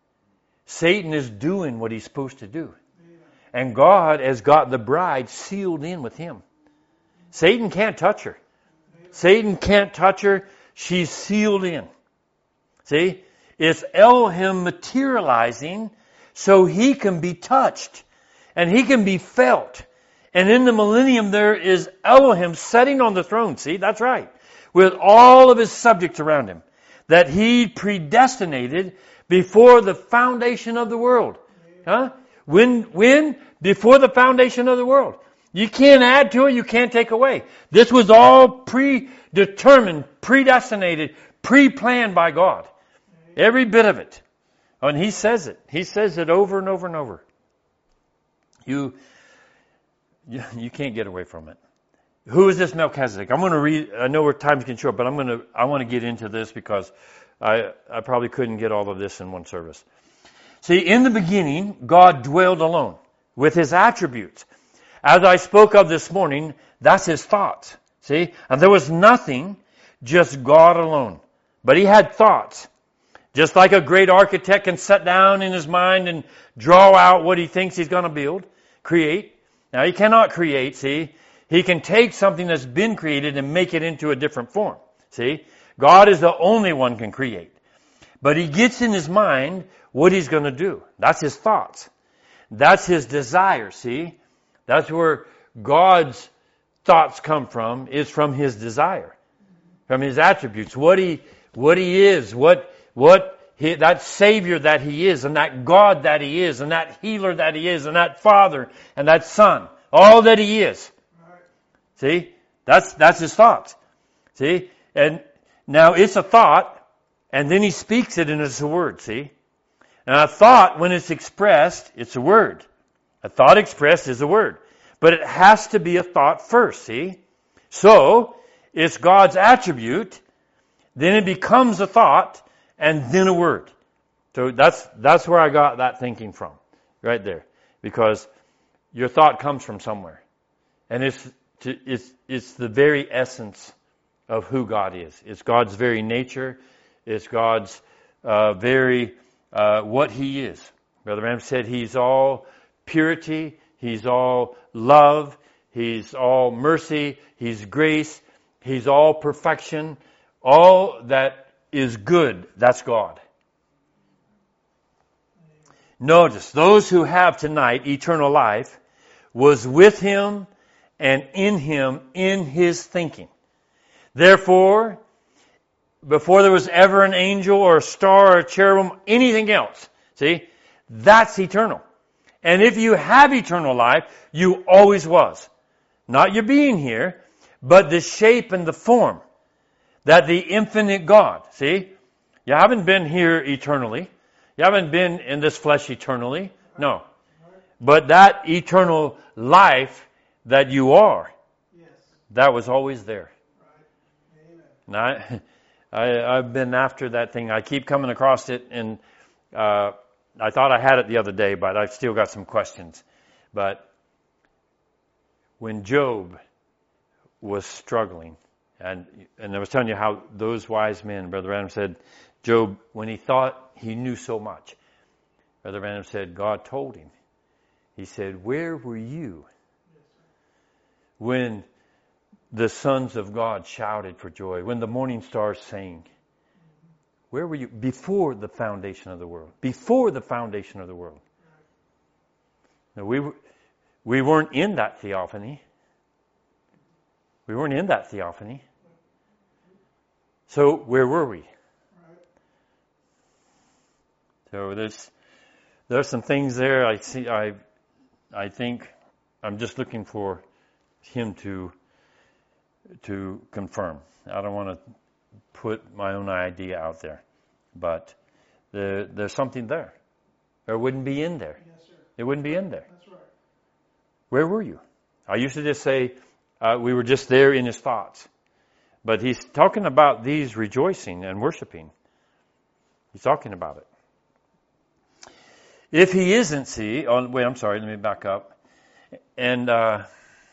Satan is doing what he's supposed to do. And God has got the bride sealed in with him. Satan can't touch her. Satan can't touch her. She's sealed in. See? It's Elohim materializing so he can be touched. And he can be felt. And in the millennium there is Elohim sitting on the throne. See? That's right. With all of his subjects around him. That he predestinated before the foundation of the world. Huh? When? When? Before the foundation of the world. You can't add to it, you can't take away. This was all predetermined, predestinated, pre-planned by God. Every bit of it. And he says it. He says it over and over and over. You, you can't get away from it. Who is this Melchizedek? I'm going to read, I know where time's getting short, but I'm going to, I want to get into this because I, I probably couldn't get all of this in one service. See, in the beginning, God dwelled alone with his attributes. As I spoke of this morning, that's his thoughts. See? And there was nothing, just God alone. But he had thoughts. Just like a great architect can sit down in his mind and draw out what he thinks he's going to build, create. Now he cannot create, see? He can take something that's been created and make it into a different form. See? God is the only one can create. But he gets in his mind what he's going to do. That's his thoughts. That's his desire, see? That's where God's thoughts come from, is from his desire, from his attributes, what he what he is, what what he, that Savior that he is, and that God that he is, and that healer that he is, and that Father and that Son, all that he is. See, that's that's his thoughts. See, and now it's a thought, and then he speaks it, and it's a word. See, now a thought, when it's expressed, it's a word. A thought expressed is a word. But it has to be a thought first, see? So, it's God's attribute, then it becomes a thought, and then a word. So that's that's where I got that thinking from, right there. Because your thought comes from somewhere. And it's it's it's the very essence of who God is. It's God's very nature. It's God's uh, very, uh, what he is. Brother Branham said he's all purity, he's all love, he's all mercy, he's grace, he's all perfection. All that is good, that's God. Notice, those who have tonight eternal life was with him and in him in his thinking. Therefore, before there was ever an angel or a star or a cherubim, anything else, see, that's eternal. And if you have eternal life, you always was. Not your being here, but the shape and the form that the infinite God, see, you haven't been here eternally. You haven't been in this flesh eternally. No. But that eternal life that you are, that was always there. Now, I, I, I've been after that thing. I keep coming across it, and uh, I thought I had it the other day, but I've still got some questions. But when Job was struggling, And and I was telling you how those wise men, Brother Branham said, Job, when he thought he knew so much, Brother Branham said, God told him. He said, where were you when the sons of God shouted for joy, when the morning stars sang? Where were you? Before the foundation of the world. Before the foundation of the world. Now, we, were, we weren't in that theophany. We weren't in that theophany. So where were we? So there's there's some things there. I see. I I think I'm just looking for him to to confirm. I don't want to put my own idea out there, but there, there's something there. Or it wouldn't be in there. Yes, sir. It wouldn't be in there. That's right. Where were you? I used to just say uh, we were just there in his thoughts. But he's talking about these rejoicing and worshiping. He's talking about it. If he isn't, see, oh, wait, I'm sorry, let me back up. And uh,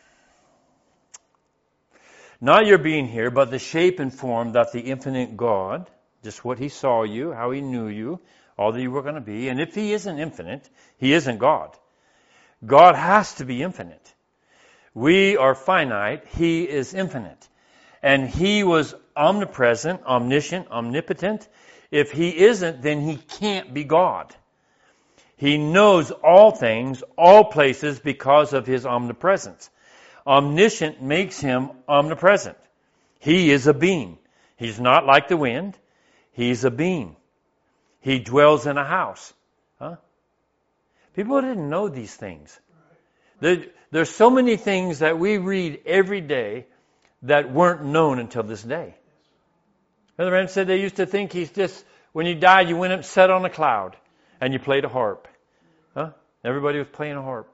not your being here, but the shape and form that the infinite God, just what he saw you, how he knew you, all that you were going to be. And if he isn't infinite, he isn't God. God has to be infinite. We are finite. He is infinite. And he was omnipresent, omniscient, omnipotent. If he isn't, then he can't be God. He knows all things, all places, because of his omnipresence. Omniscient makes him omnipresent. He is a being. He's not like the wind. He's a being. He dwells in a house. Huh? People didn't know these things. There, there's so many things that we read every day that weren't known until this day. Brother Branham said they used to think he's just, when you died, you went up and sat on a cloud and you played a harp. Huh? Everybody was playing a harp.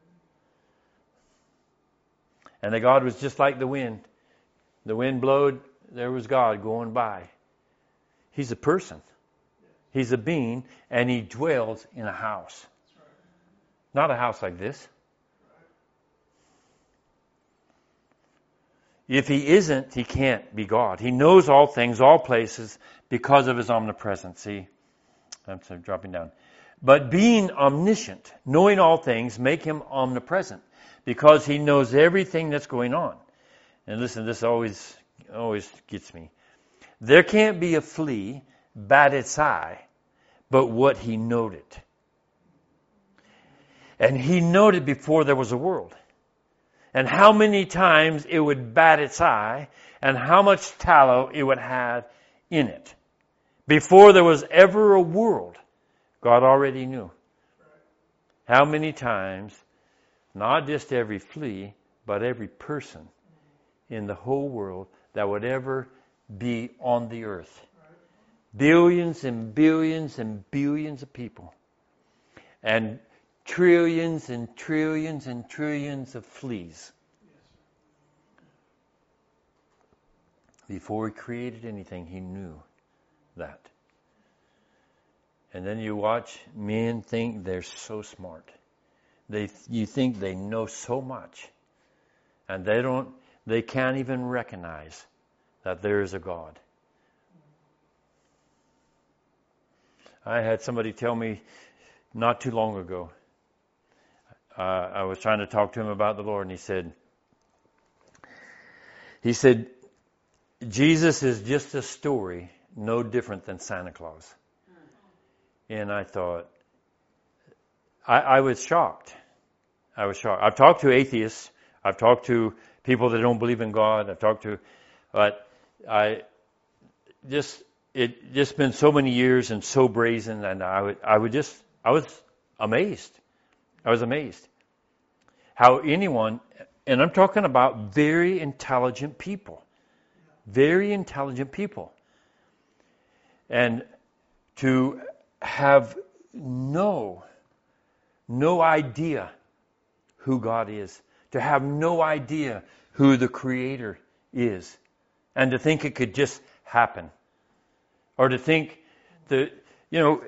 And that God was just like the wind. The wind blowed, there was God going by. He's a person. He's a being, and he dwells in a house. Not a house like this. If he isn't, he can't be God. He knows all things, all places, because of his omnipresence. See, I'm sorry, dropping down. But being omniscient, knowing all things, make him omnipresent, because he knows everything that's going on. And listen, this always, always gets me. There can't be a flea bat its eye, but what he noted. And he noted before there was a world. And how many times it would bat its eye, and how much tallow it would have in it. Before there was ever a world, God already knew. How many times, not just every flea, but every person in the whole world that would ever be on the earth. Billions and billions and billions of people. And trillions and trillions and trillions of fleas. Before he created anything, he knew that. And then you watch men think they're so smart. They, you think they know so much. And they don't, they can't even recognize that there is a God. I had somebody tell me not too long ago, uh, I was trying to talk to him about the Lord, and he said, he said, Jesus is just a story, no different than Santa Claus. And I thought, I, I was shocked. I was shocked. I've talked to atheists. I've talked to people that don't believe in God. I've talked to, but I just, it just been so many years and so brazen, and I would, I would just, I was amazed. I was amazed how anyone, and I'm talking about very intelligent people, very intelligent people, and to have no, no idea who God is, to have no idea who the Creator is, and to think it could just happen, or to think that, you know,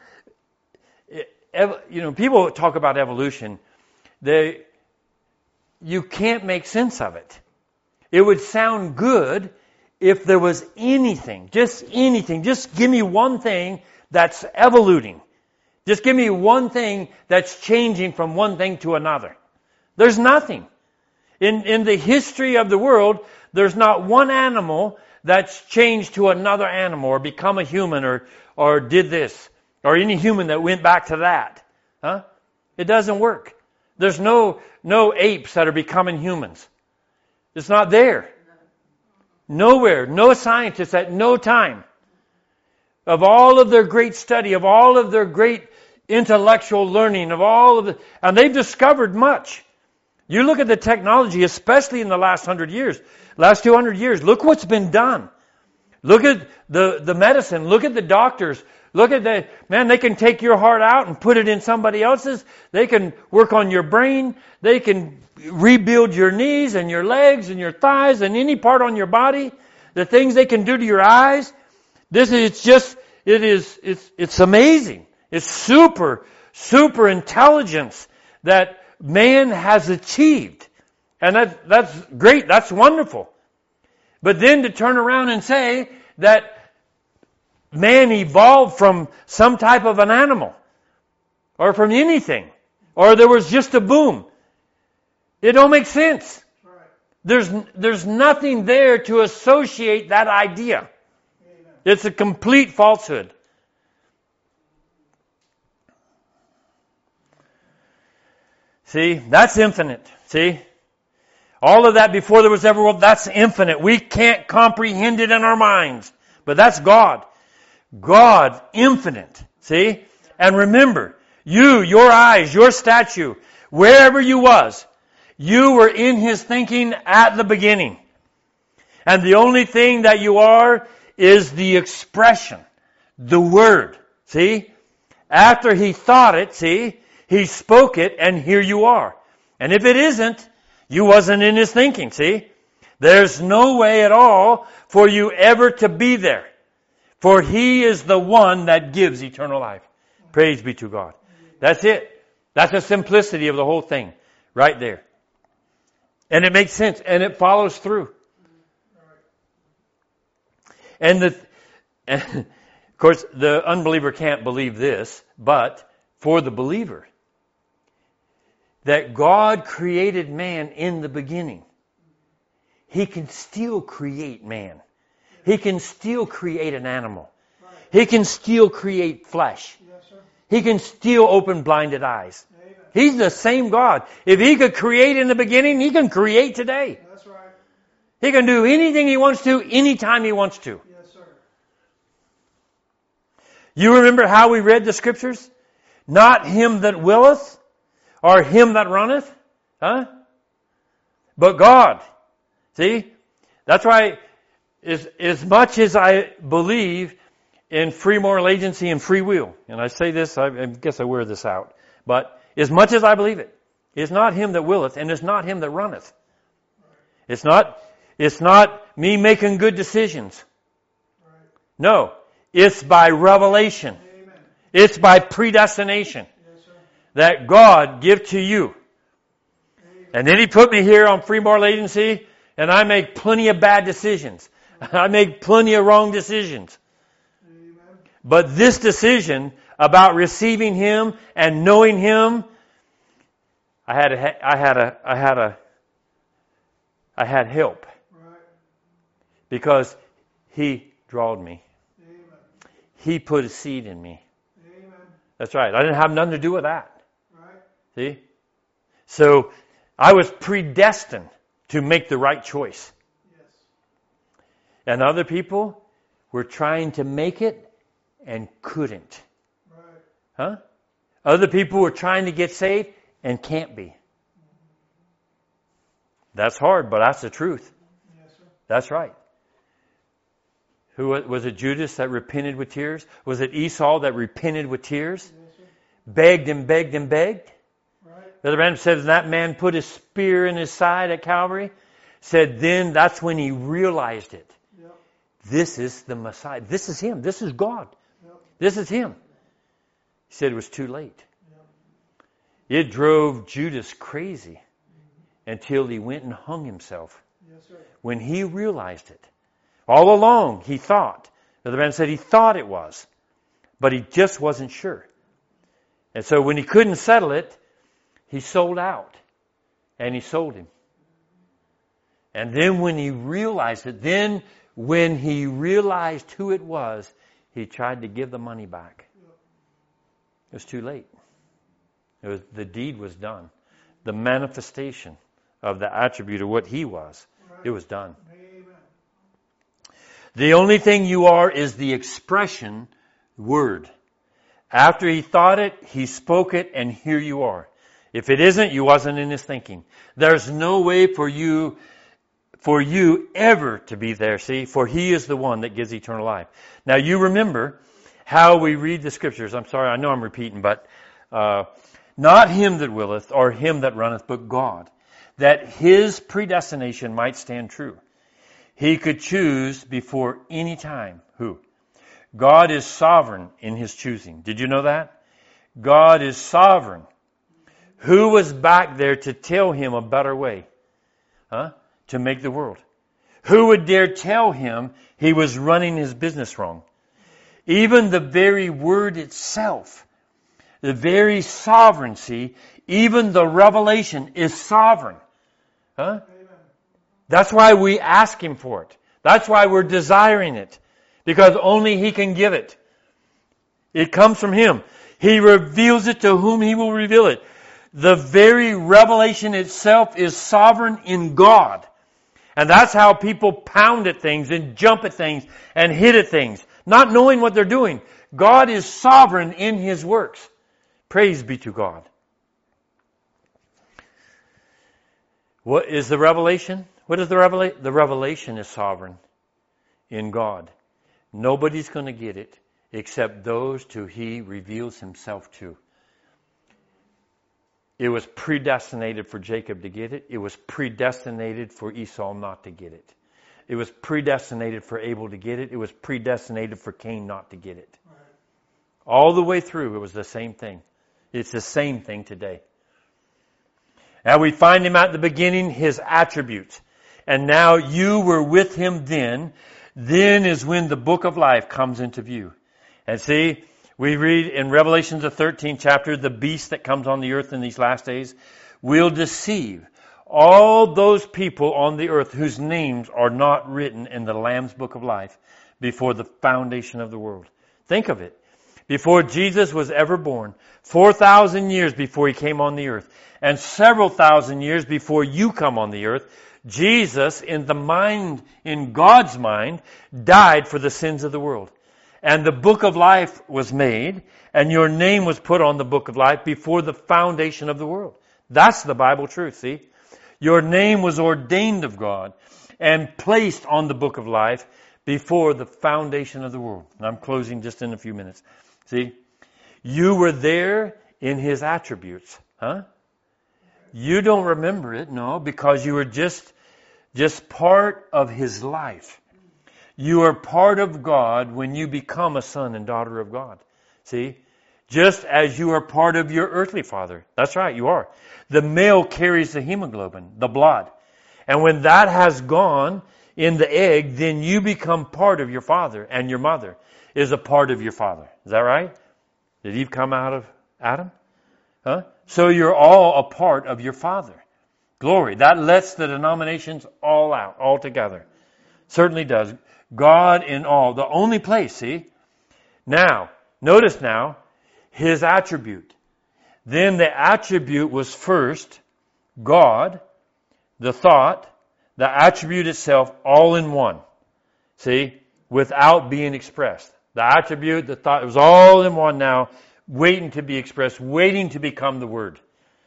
ev- you know, people talk about evolution, they, you can't make sense of it. It would sound good if there was anything, just anything. Just give me one thing that's evoluting. Just give me one thing that's changing from one thing to another. There's nothing. In, in the history of the world, there's not one animal that's changed to another animal or become a human or, or did this. Or any human that went back to that. Huh? It doesn't work. There's no, no apes that are becoming humans. It's not there. Nowhere. No scientists at no time. Of all of their great study, of all of their great intellectual learning, of all of the, and they've discovered much. You look at the technology, especially in the last hundred years, last two hundred years, look what's been done. Look at the, the medicine, look at the doctors, look at the, man, they can take your heart out and put it in somebody else's. They can work on your brain. They can rebuild your knees and your legs and your thighs and any part on your body. The things they can do to your eyes. This is, it's just, it is, it's, it's amazing. It's super, super intelligence that man has achieved. And that, that's great. That's wonderful. But then to turn around and say that man evolved from some type of an animal or from anything, or there was just a boom. It don't make sense. Right. There's, there's nothing there to associate that idea. Amen. It's a complete falsehood. See, that's infinite. See? All of that before there was ever world, that's infinite. We can't comprehend it in our minds. But that's God. God, infinite. See? And remember, you, your eyes, your statue, wherever you was, you were in His thinking at the beginning. And the only thing that you are is the expression, the word. See? After He thought it, see? He spoke it, and here you are. And if it isn't, you wasn't in His thinking, see? There's no way at all for you ever to be there. For He is the one that gives eternal life. Praise be to God. That's it. That's the simplicity of the whole thing. Right there. And it makes sense. And it follows through. And the, and of course, the unbeliever can't believe this, but for the believer, that God created man in the beginning. He can still create man. He can still create an animal. He can still create flesh. Yes, sir. He can still open blinded eyes. Amen. He's the same God. If He could create in the beginning, He can create today. That's right. He can do anything He wants to, anytime He wants to. Yes, sir. You remember how we read the Scriptures? Not him that willeth, or him that runneth. Huh? But God. See? That's why as, as much as I believe in free moral agency and free will, and I say this, I, I guess I wear this out, but as much as I believe it, it's not him that willeth, and it's not him that runneth. It's not, it's not me making good decisions. No. It's by revelation. Amen. It's by predestination Yes, sir. that God give to you. And then He put me here on free moral agency, and I make plenty of bad decisions. I make plenty of wrong decisions. Amen. But this decision about receiving Him and knowing Him, I had a, I had a, I had a, I had help Right. because He drawed me. Amen. He put a seed in me. Amen. That's right. I didn't have nothing to do with that. Right. See? So I was predestined to make the right choice. Yes. And other people were trying to make it and couldn't. Right. Huh? Other people were trying to get saved and can't be. That's hard, but that's the truth. Yes, sir. That's right. Who was it? Judas that repented with tears? Was it Esau that repented with tears? Yes, sir. Begged and begged and begged? Right. Brother Branham says that man put his spear in his side at Calvary. Said then that's when he realized it. Yep. This is the Messiah. This is Him. This is God. Yep. This is Him. He said it was too late. Yep. It drove Judas crazy until he went and hung himself. Yes, sir. When he realized it. All along, he thought. The man said he thought it was. But he just wasn't sure. And so when he couldn't settle it, he sold out. And he sold him. And then when he realized it, then when he realized who it was, he tried to give the money back. It was too late. It was, the deed was done. The manifestation of the attribute of what he was, it was done. Amen. The only thing you are is the expression word. After he thought it, he spoke it, and here you are. If it isn't, you wasn't in his thinking. There's no way for you, for you ever to be there, see? For he is the one that gives eternal life. Now you remember how we read the scriptures. I'm sorry, I know I'm repeating, but uh, not him that willeth or him that runneth, but God, that his predestination might stand true. He could choose before any time. Who? God is sovereign in his choosing. Did you know that? God is sovereign. Who was back there to tell him a better way? Huh? To make the world. Who would dare tell him he was running his business wrong? Even the very word itself, the very sovereignty, even the revelation is sovereign. Huh? Amen. That's why we ask him for it. That's why we're desiring it. Because only he can give it. It comes from him. He reveals it to whom he will reveal it. The very revelation itself is sovereign in God. And that's how people pound at things and jump at things and hit at things, not knowing what they're doing. God is sovereign in his works. Praise be to God. What is the revelation? What is the revelation? The revelation is sovereign in God. Nobody's going to get it except those to he reveals himself to. It was predestinated for Jacob to get it. It was predestinated for Esau not to get it. It was predestinated for Abel to get it. It was predestinated for Cain not to get it. Right. All the way through, it was the same thing. It's the same thing today. Now we find him at the beginning, his attributes. And now you were with him then. Then is when the book of life comes into view. And see, we read in Revelation the thirteenth chapter, the beast that comes on the earth in these last days will deceive all those people on the earth whose names are not written in the Lamb's book of life before the foundation of the world. Think of it. Before Jesus was ever born, four thousand years before he came on the earth, and several thousand years before you come on the earth, Jesus, in the mind, in God's mind, died for the sins of the world. And the book of life was made, and your name was put on the book of life before the foundation of the world. That's the Bible truth, see? Your name was ordained of God and placed on the book of life before the foundation of the world. And I'm closing just in a few minutes. See? You were there in his attributes. Huh? You don't remember it, no, because you were just, just part of his life. You are part of God when you become a son and daughter of God. See? Just as you are part of your earthly father. That's right, you are. The male carries the hemoglobin, the blood. And when that has gone in the egg, then you become part of your father, and your mother is a part of your father. Is that right? Did Eve come out of Adam? Huh? So you're all a part of your father. Glory. That lets the denominations all out, all together. Certainly does. God in all. The only place, see? Now, notice now, his attribute. Then the attribute was first God, the thought, the attribute itself, all in one. See? Without being expressed. The attribute, the thought, it was all in one now, waiting to be expressed, waiting to become the Word.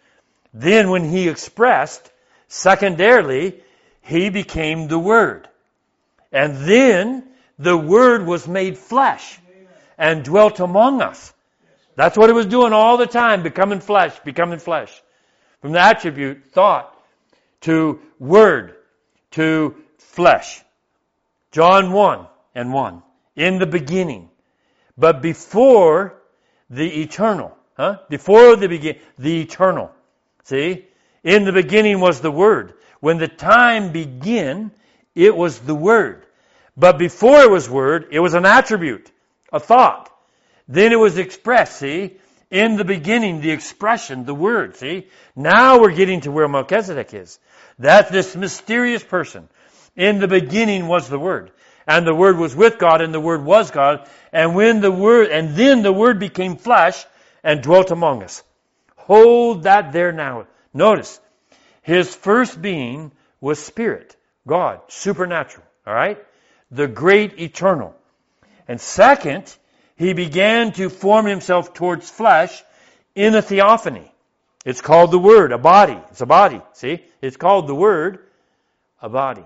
Then when he expressed, secondarily, he became the Word. And then the Word was made flesh and dwelt among us. That's what it was doing all the time, becoming flesh, becoming flesh. From the attribute, thought, to Word, to flesh. John one and one. In the beginning. But before the eternal. Huh? Before the begin, the eternal. See? In the beginning was the Word. When the time began, it was the Word. But before it was Word, it was an attribute, a thought. Then it was expressed, see? In the beginning, the expression, the Word, see? Now we're getting to where Melchizedek is. That's this mysterious person. In the beginning was the Word. And the Word was with God, and the Word was God. And when the Word, and then the Word became flesh and dwelt among us. Hold that there now. Notice, His first being was Spirit, God, supernatural, all right? The great eternal. And second, He began to form Himself towards flesh in a theophany. It's called the Word, a body. It's a body, see? It's called the Word, a body.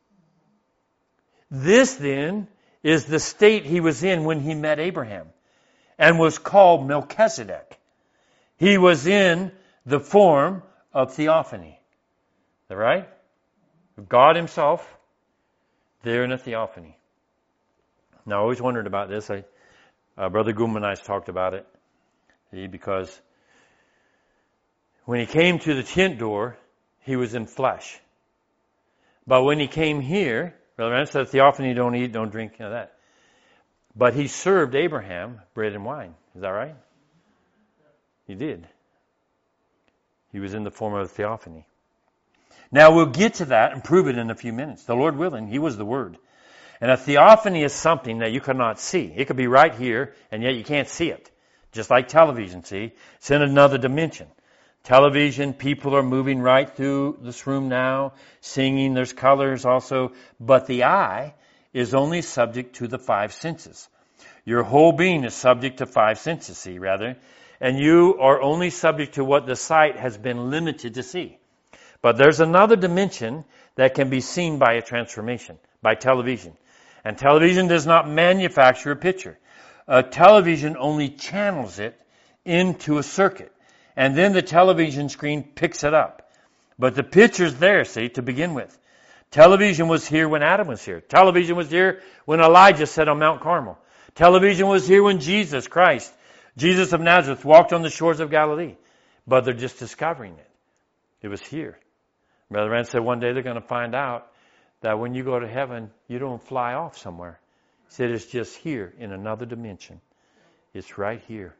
This then is the state He was in when He met Abraham and was called Melchizedek. He was in the form of theophany. Is that right? God Himself there in a theophany. Now, I always wondered about this. I, uh, Brother Goom and I talked about it. See, because when He came to the tent door, He was in flesh. But when He came here, Brother Rand said, theophany, don't eat, don't drink, you know that. But He served Abraham bread and wine. Is that right? He did. He was in the form of a theophany. Now we'll get to that and prove it in a few minutes. The Lord willing, He was the Word. And a theophany is something that you cannot see. It could be right here, and yet you can't see it. Just like television, see? It's in another dimension. Television, people are moving right through this room now, singing, there's colors also. But the eye is only subject to the five senses. Your whole being is subject to five senses, see, rather. And you are only subject to what the sight has been limited to see. But there's another dimension that can be seen by a transformation, by television. And television does not manufacture a picture. A television only channels it into a circuit. And then the television screen picks it up. But the picture's there, see, to begin with. Television was here when Adam was here. Television was here when Elijah sat on Mount Carmel. Television was here when Jesus Christ, Jesus of Nazareth, walked on the shores of Galilee. But they're just discovering it. It was here. Brother Rand said one day they're going to find out that when you go to heaven, you don't fly off somewhere. He said it's just here in another dimension. It's right here.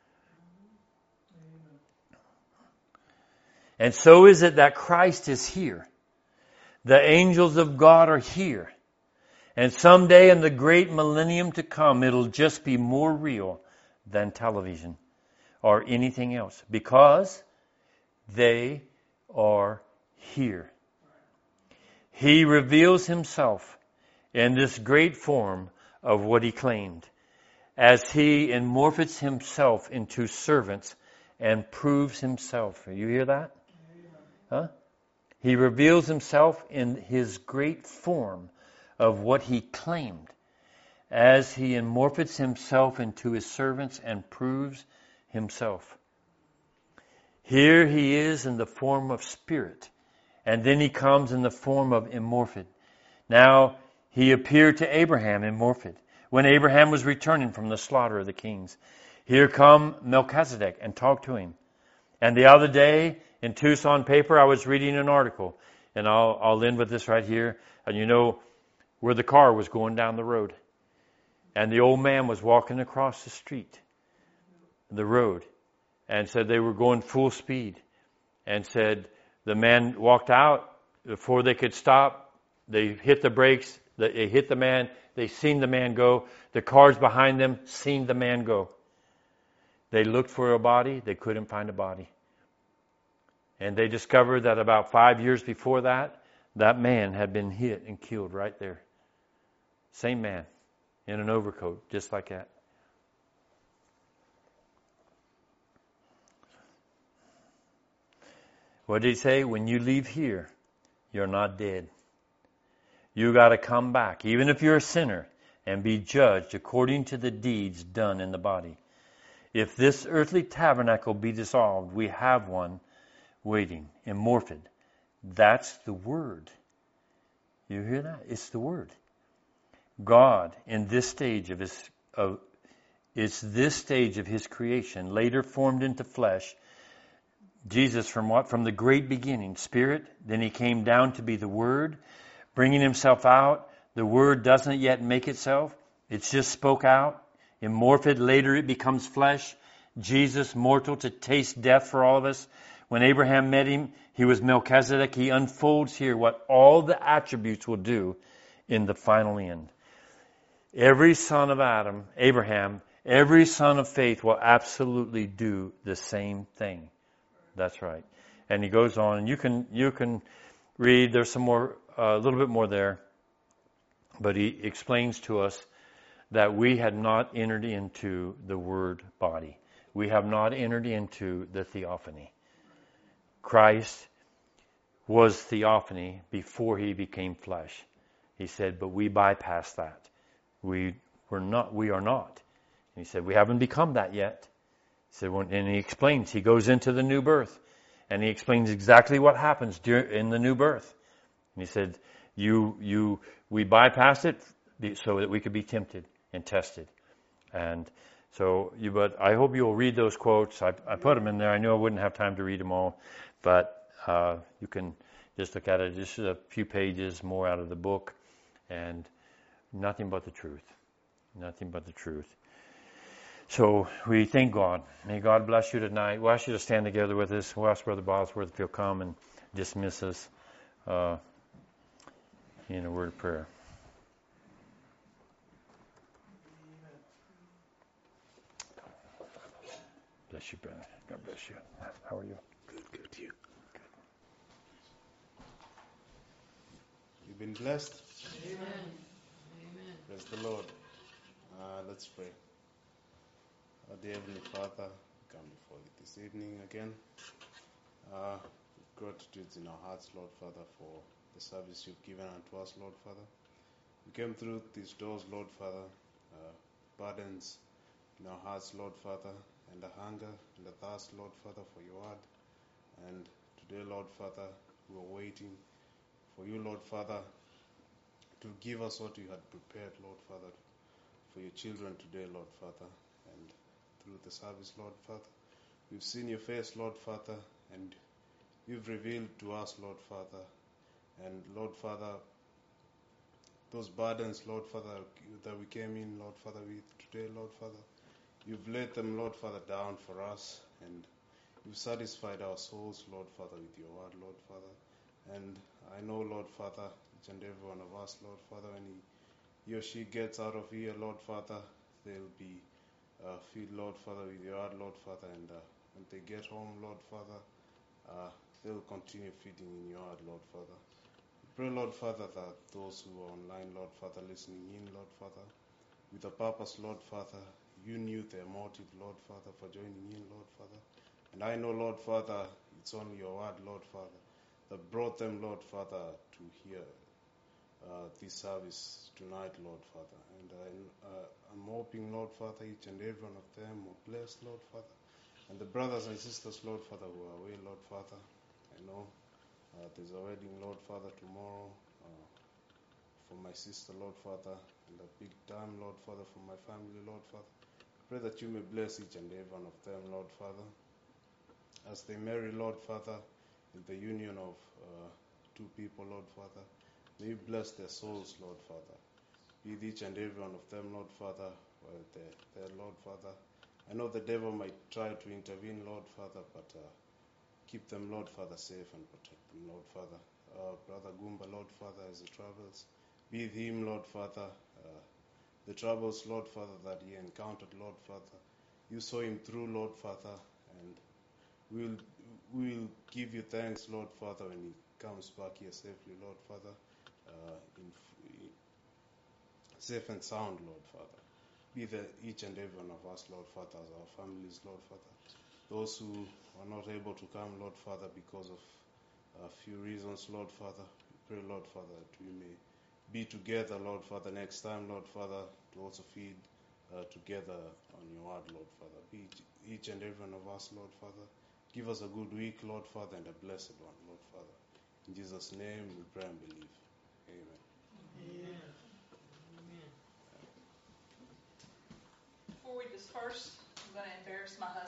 And so is it that Christ is here. The angels of God are here. And someday in the great millennium to come, it'll just be more real than television or anything else. Because they are here. He reveals Himself in this great form of what He claimed, as He enmorphs Himself into servants and proves Himself. You hear that? Huh? He reveals Himself in His great form of what He claimed, as He enmorphs Himself into His servants and proves Himself. Here He is in the form of Spirit. And then He comes in the form of immorphed. Now, He appeared to Abraham immorphed, when Abraham was returning from the slaughter of the kings. Here come Melchizedek and talked to him. And the other day, in Tucson paper, I was reading an article. And I'll, I'll end with this right here. And you know where the car was going down the road. And the old man was walking across the street, the road, and said they were going full speed. And said, the man walked out before they could stop. They hit the brakes. They hit the man. They seen the man go. The cars behind them seen the man go. They looked for a body. They couldn't find a body. And they discovered that about five years before that, that man had been hit and killed right there. Same man in an overcoat, just like that. What did He say? When you leave here, you're not dead. You got to come back, even if you're a sinner, and be judged according to the deeds done in the body. If this earthly tabernacle be dissolved, we have one waiting, immorphed. That's the Word. You hear that? It's the Word. God, in this stage of His, of, it's this stage of His creation, later formed into flesh, Jesus from what? From the great beginning, Spirit. Then he came down to be the Word, bringing himself out. The Word doesn't yet make itself. It's just spoke out. Immorphed. Later it becomes flesh. Jesus, mortal to taste death for all of us. When Abraham met him, he was Melchizedek. He unfolds here what all the attributes will do in the final end. Every son of Adam, Abraham, every son of faith will absolutely do the same thing. That's right. And he goes on, and you can you can read. There's some more, a uh, little bit more there, but he explains to us that we had not entered into the Word body. We have not entered into the theophany. Christ was theophany before he became flesh. He said, but we bypassed that. We were not. We are not. And he said, we haven't become that yet. He said, and he explains. He goes into the new birth, and he explains exactly what happens in the new birth. And he said, you, you, we bypassed it so that we could be tempted and tested. And so, you, but I hope you'll read those quotes. I, I put them in there. I knew I wouldn't have time to read them all, but uh, you can just look at it. Just a few pages more out of the book, and nothing but the truth. Nothing but the truth. So we thank God. May God bless you tonight. We'll ask you to stand together with us. We'll ask Brother Bosworth if he'll come and dismiss us uh, in a word of prayer. Bless you, brother. God bless you. How are you? Good, good. You? Good. You've been blessed? Amen. Amen. Praise the Lord. Uh, let's pray. Our dear Heavenly Father, we come before you this evening again. Uh, with gratitude in our hearts, Lord Father, for the service you've given unto us, Lord Father. We came through these doors, Lord Father, uh, burdens in our hearts, Lord Father, and a hunger and a thirst, Lord Father, for your word. And today, Lord Father, we are waiting for you, Lord Father, to give us what you had prepared, Lord Father, for your children today, Lord Father. And through the service, Lord Father, we've seen your face, Lord Father, and you've revealed to us, Lord Father. And Lord Father, those burdens, Lord Father, that we came in, Lord Father, with today, Lord Father, you've laid them, Lord Father, down for us, and you've satisfied our souls, Lord Father, with your word, Lord Father. And I know, Lord Father, each and every one of us, Lord Father, when he, he or she gets out of here, Lord Father, they'll be uh, filled, Lord Father, with your word, Lord Father, and uh, when they get home, Lord Father, uh, they'll continue feeding in your word, Lord Father. We pray, Lord Father, that those who are online, Lord Father, listening in, Lord Father, with a purpose, Lord Father, you knew their motive, Lord Father, for joining in, Lord Father. And I know, Lord Father, it's only your word, Lord Father, that brought them, Lord Father, to hear uh, this service tonight, Lord Father. And I, uh, I'm hoping, Lord Father, each and every one of them are blessed, Lord Father. And the brothers and sisters, Lord Father, who are away, Lord Father, I know uh, there's a wedding, Lord Father, tomorrow uh, for my sister, Lord Father, and a big time, Lord Father, for my family, Lord Father. Pray that you may bless each and every one of them, Lord Father, as they marry, Lord Father, in the union of uh, two people, Lord Father. May you bless their souls, Lord Father. Be with each and every one of them, Lord Father, while they're there, Lord Father. I know the devil might try to intervene, Lord Father, but uh, keep them, Lord Father, safe and protect them, Lord Father. Uh, Brother Gumba, Lord Father, as he travels, be with him, Lord Father. Uh, the troubles, Lord Father, that he encountered, Lord Father, you saw him through, Lord Father, and we'll we'll give you thanks, Lord Father, when he comes back here safely, Lord Father, uh, in, in safe and sound, Lord Father. Be there each and every one of us, Lord Father, as our families, Lord Father. Those who are not able to come, Lord Father, because of a few reasons, Lord Father, we pray, Lord Father, that we may be together, Lord Father, next time, Lord Father, to also feed uh, together on your word, Lord Father. Be each and every one of us, Lord Father. Give us a good week, Lord Father, and a blessed one, Lord Father. In Jesus' name we pray and believe. Amen. Amen. Amen. Before we disperse, I'm going to embarrass my husband.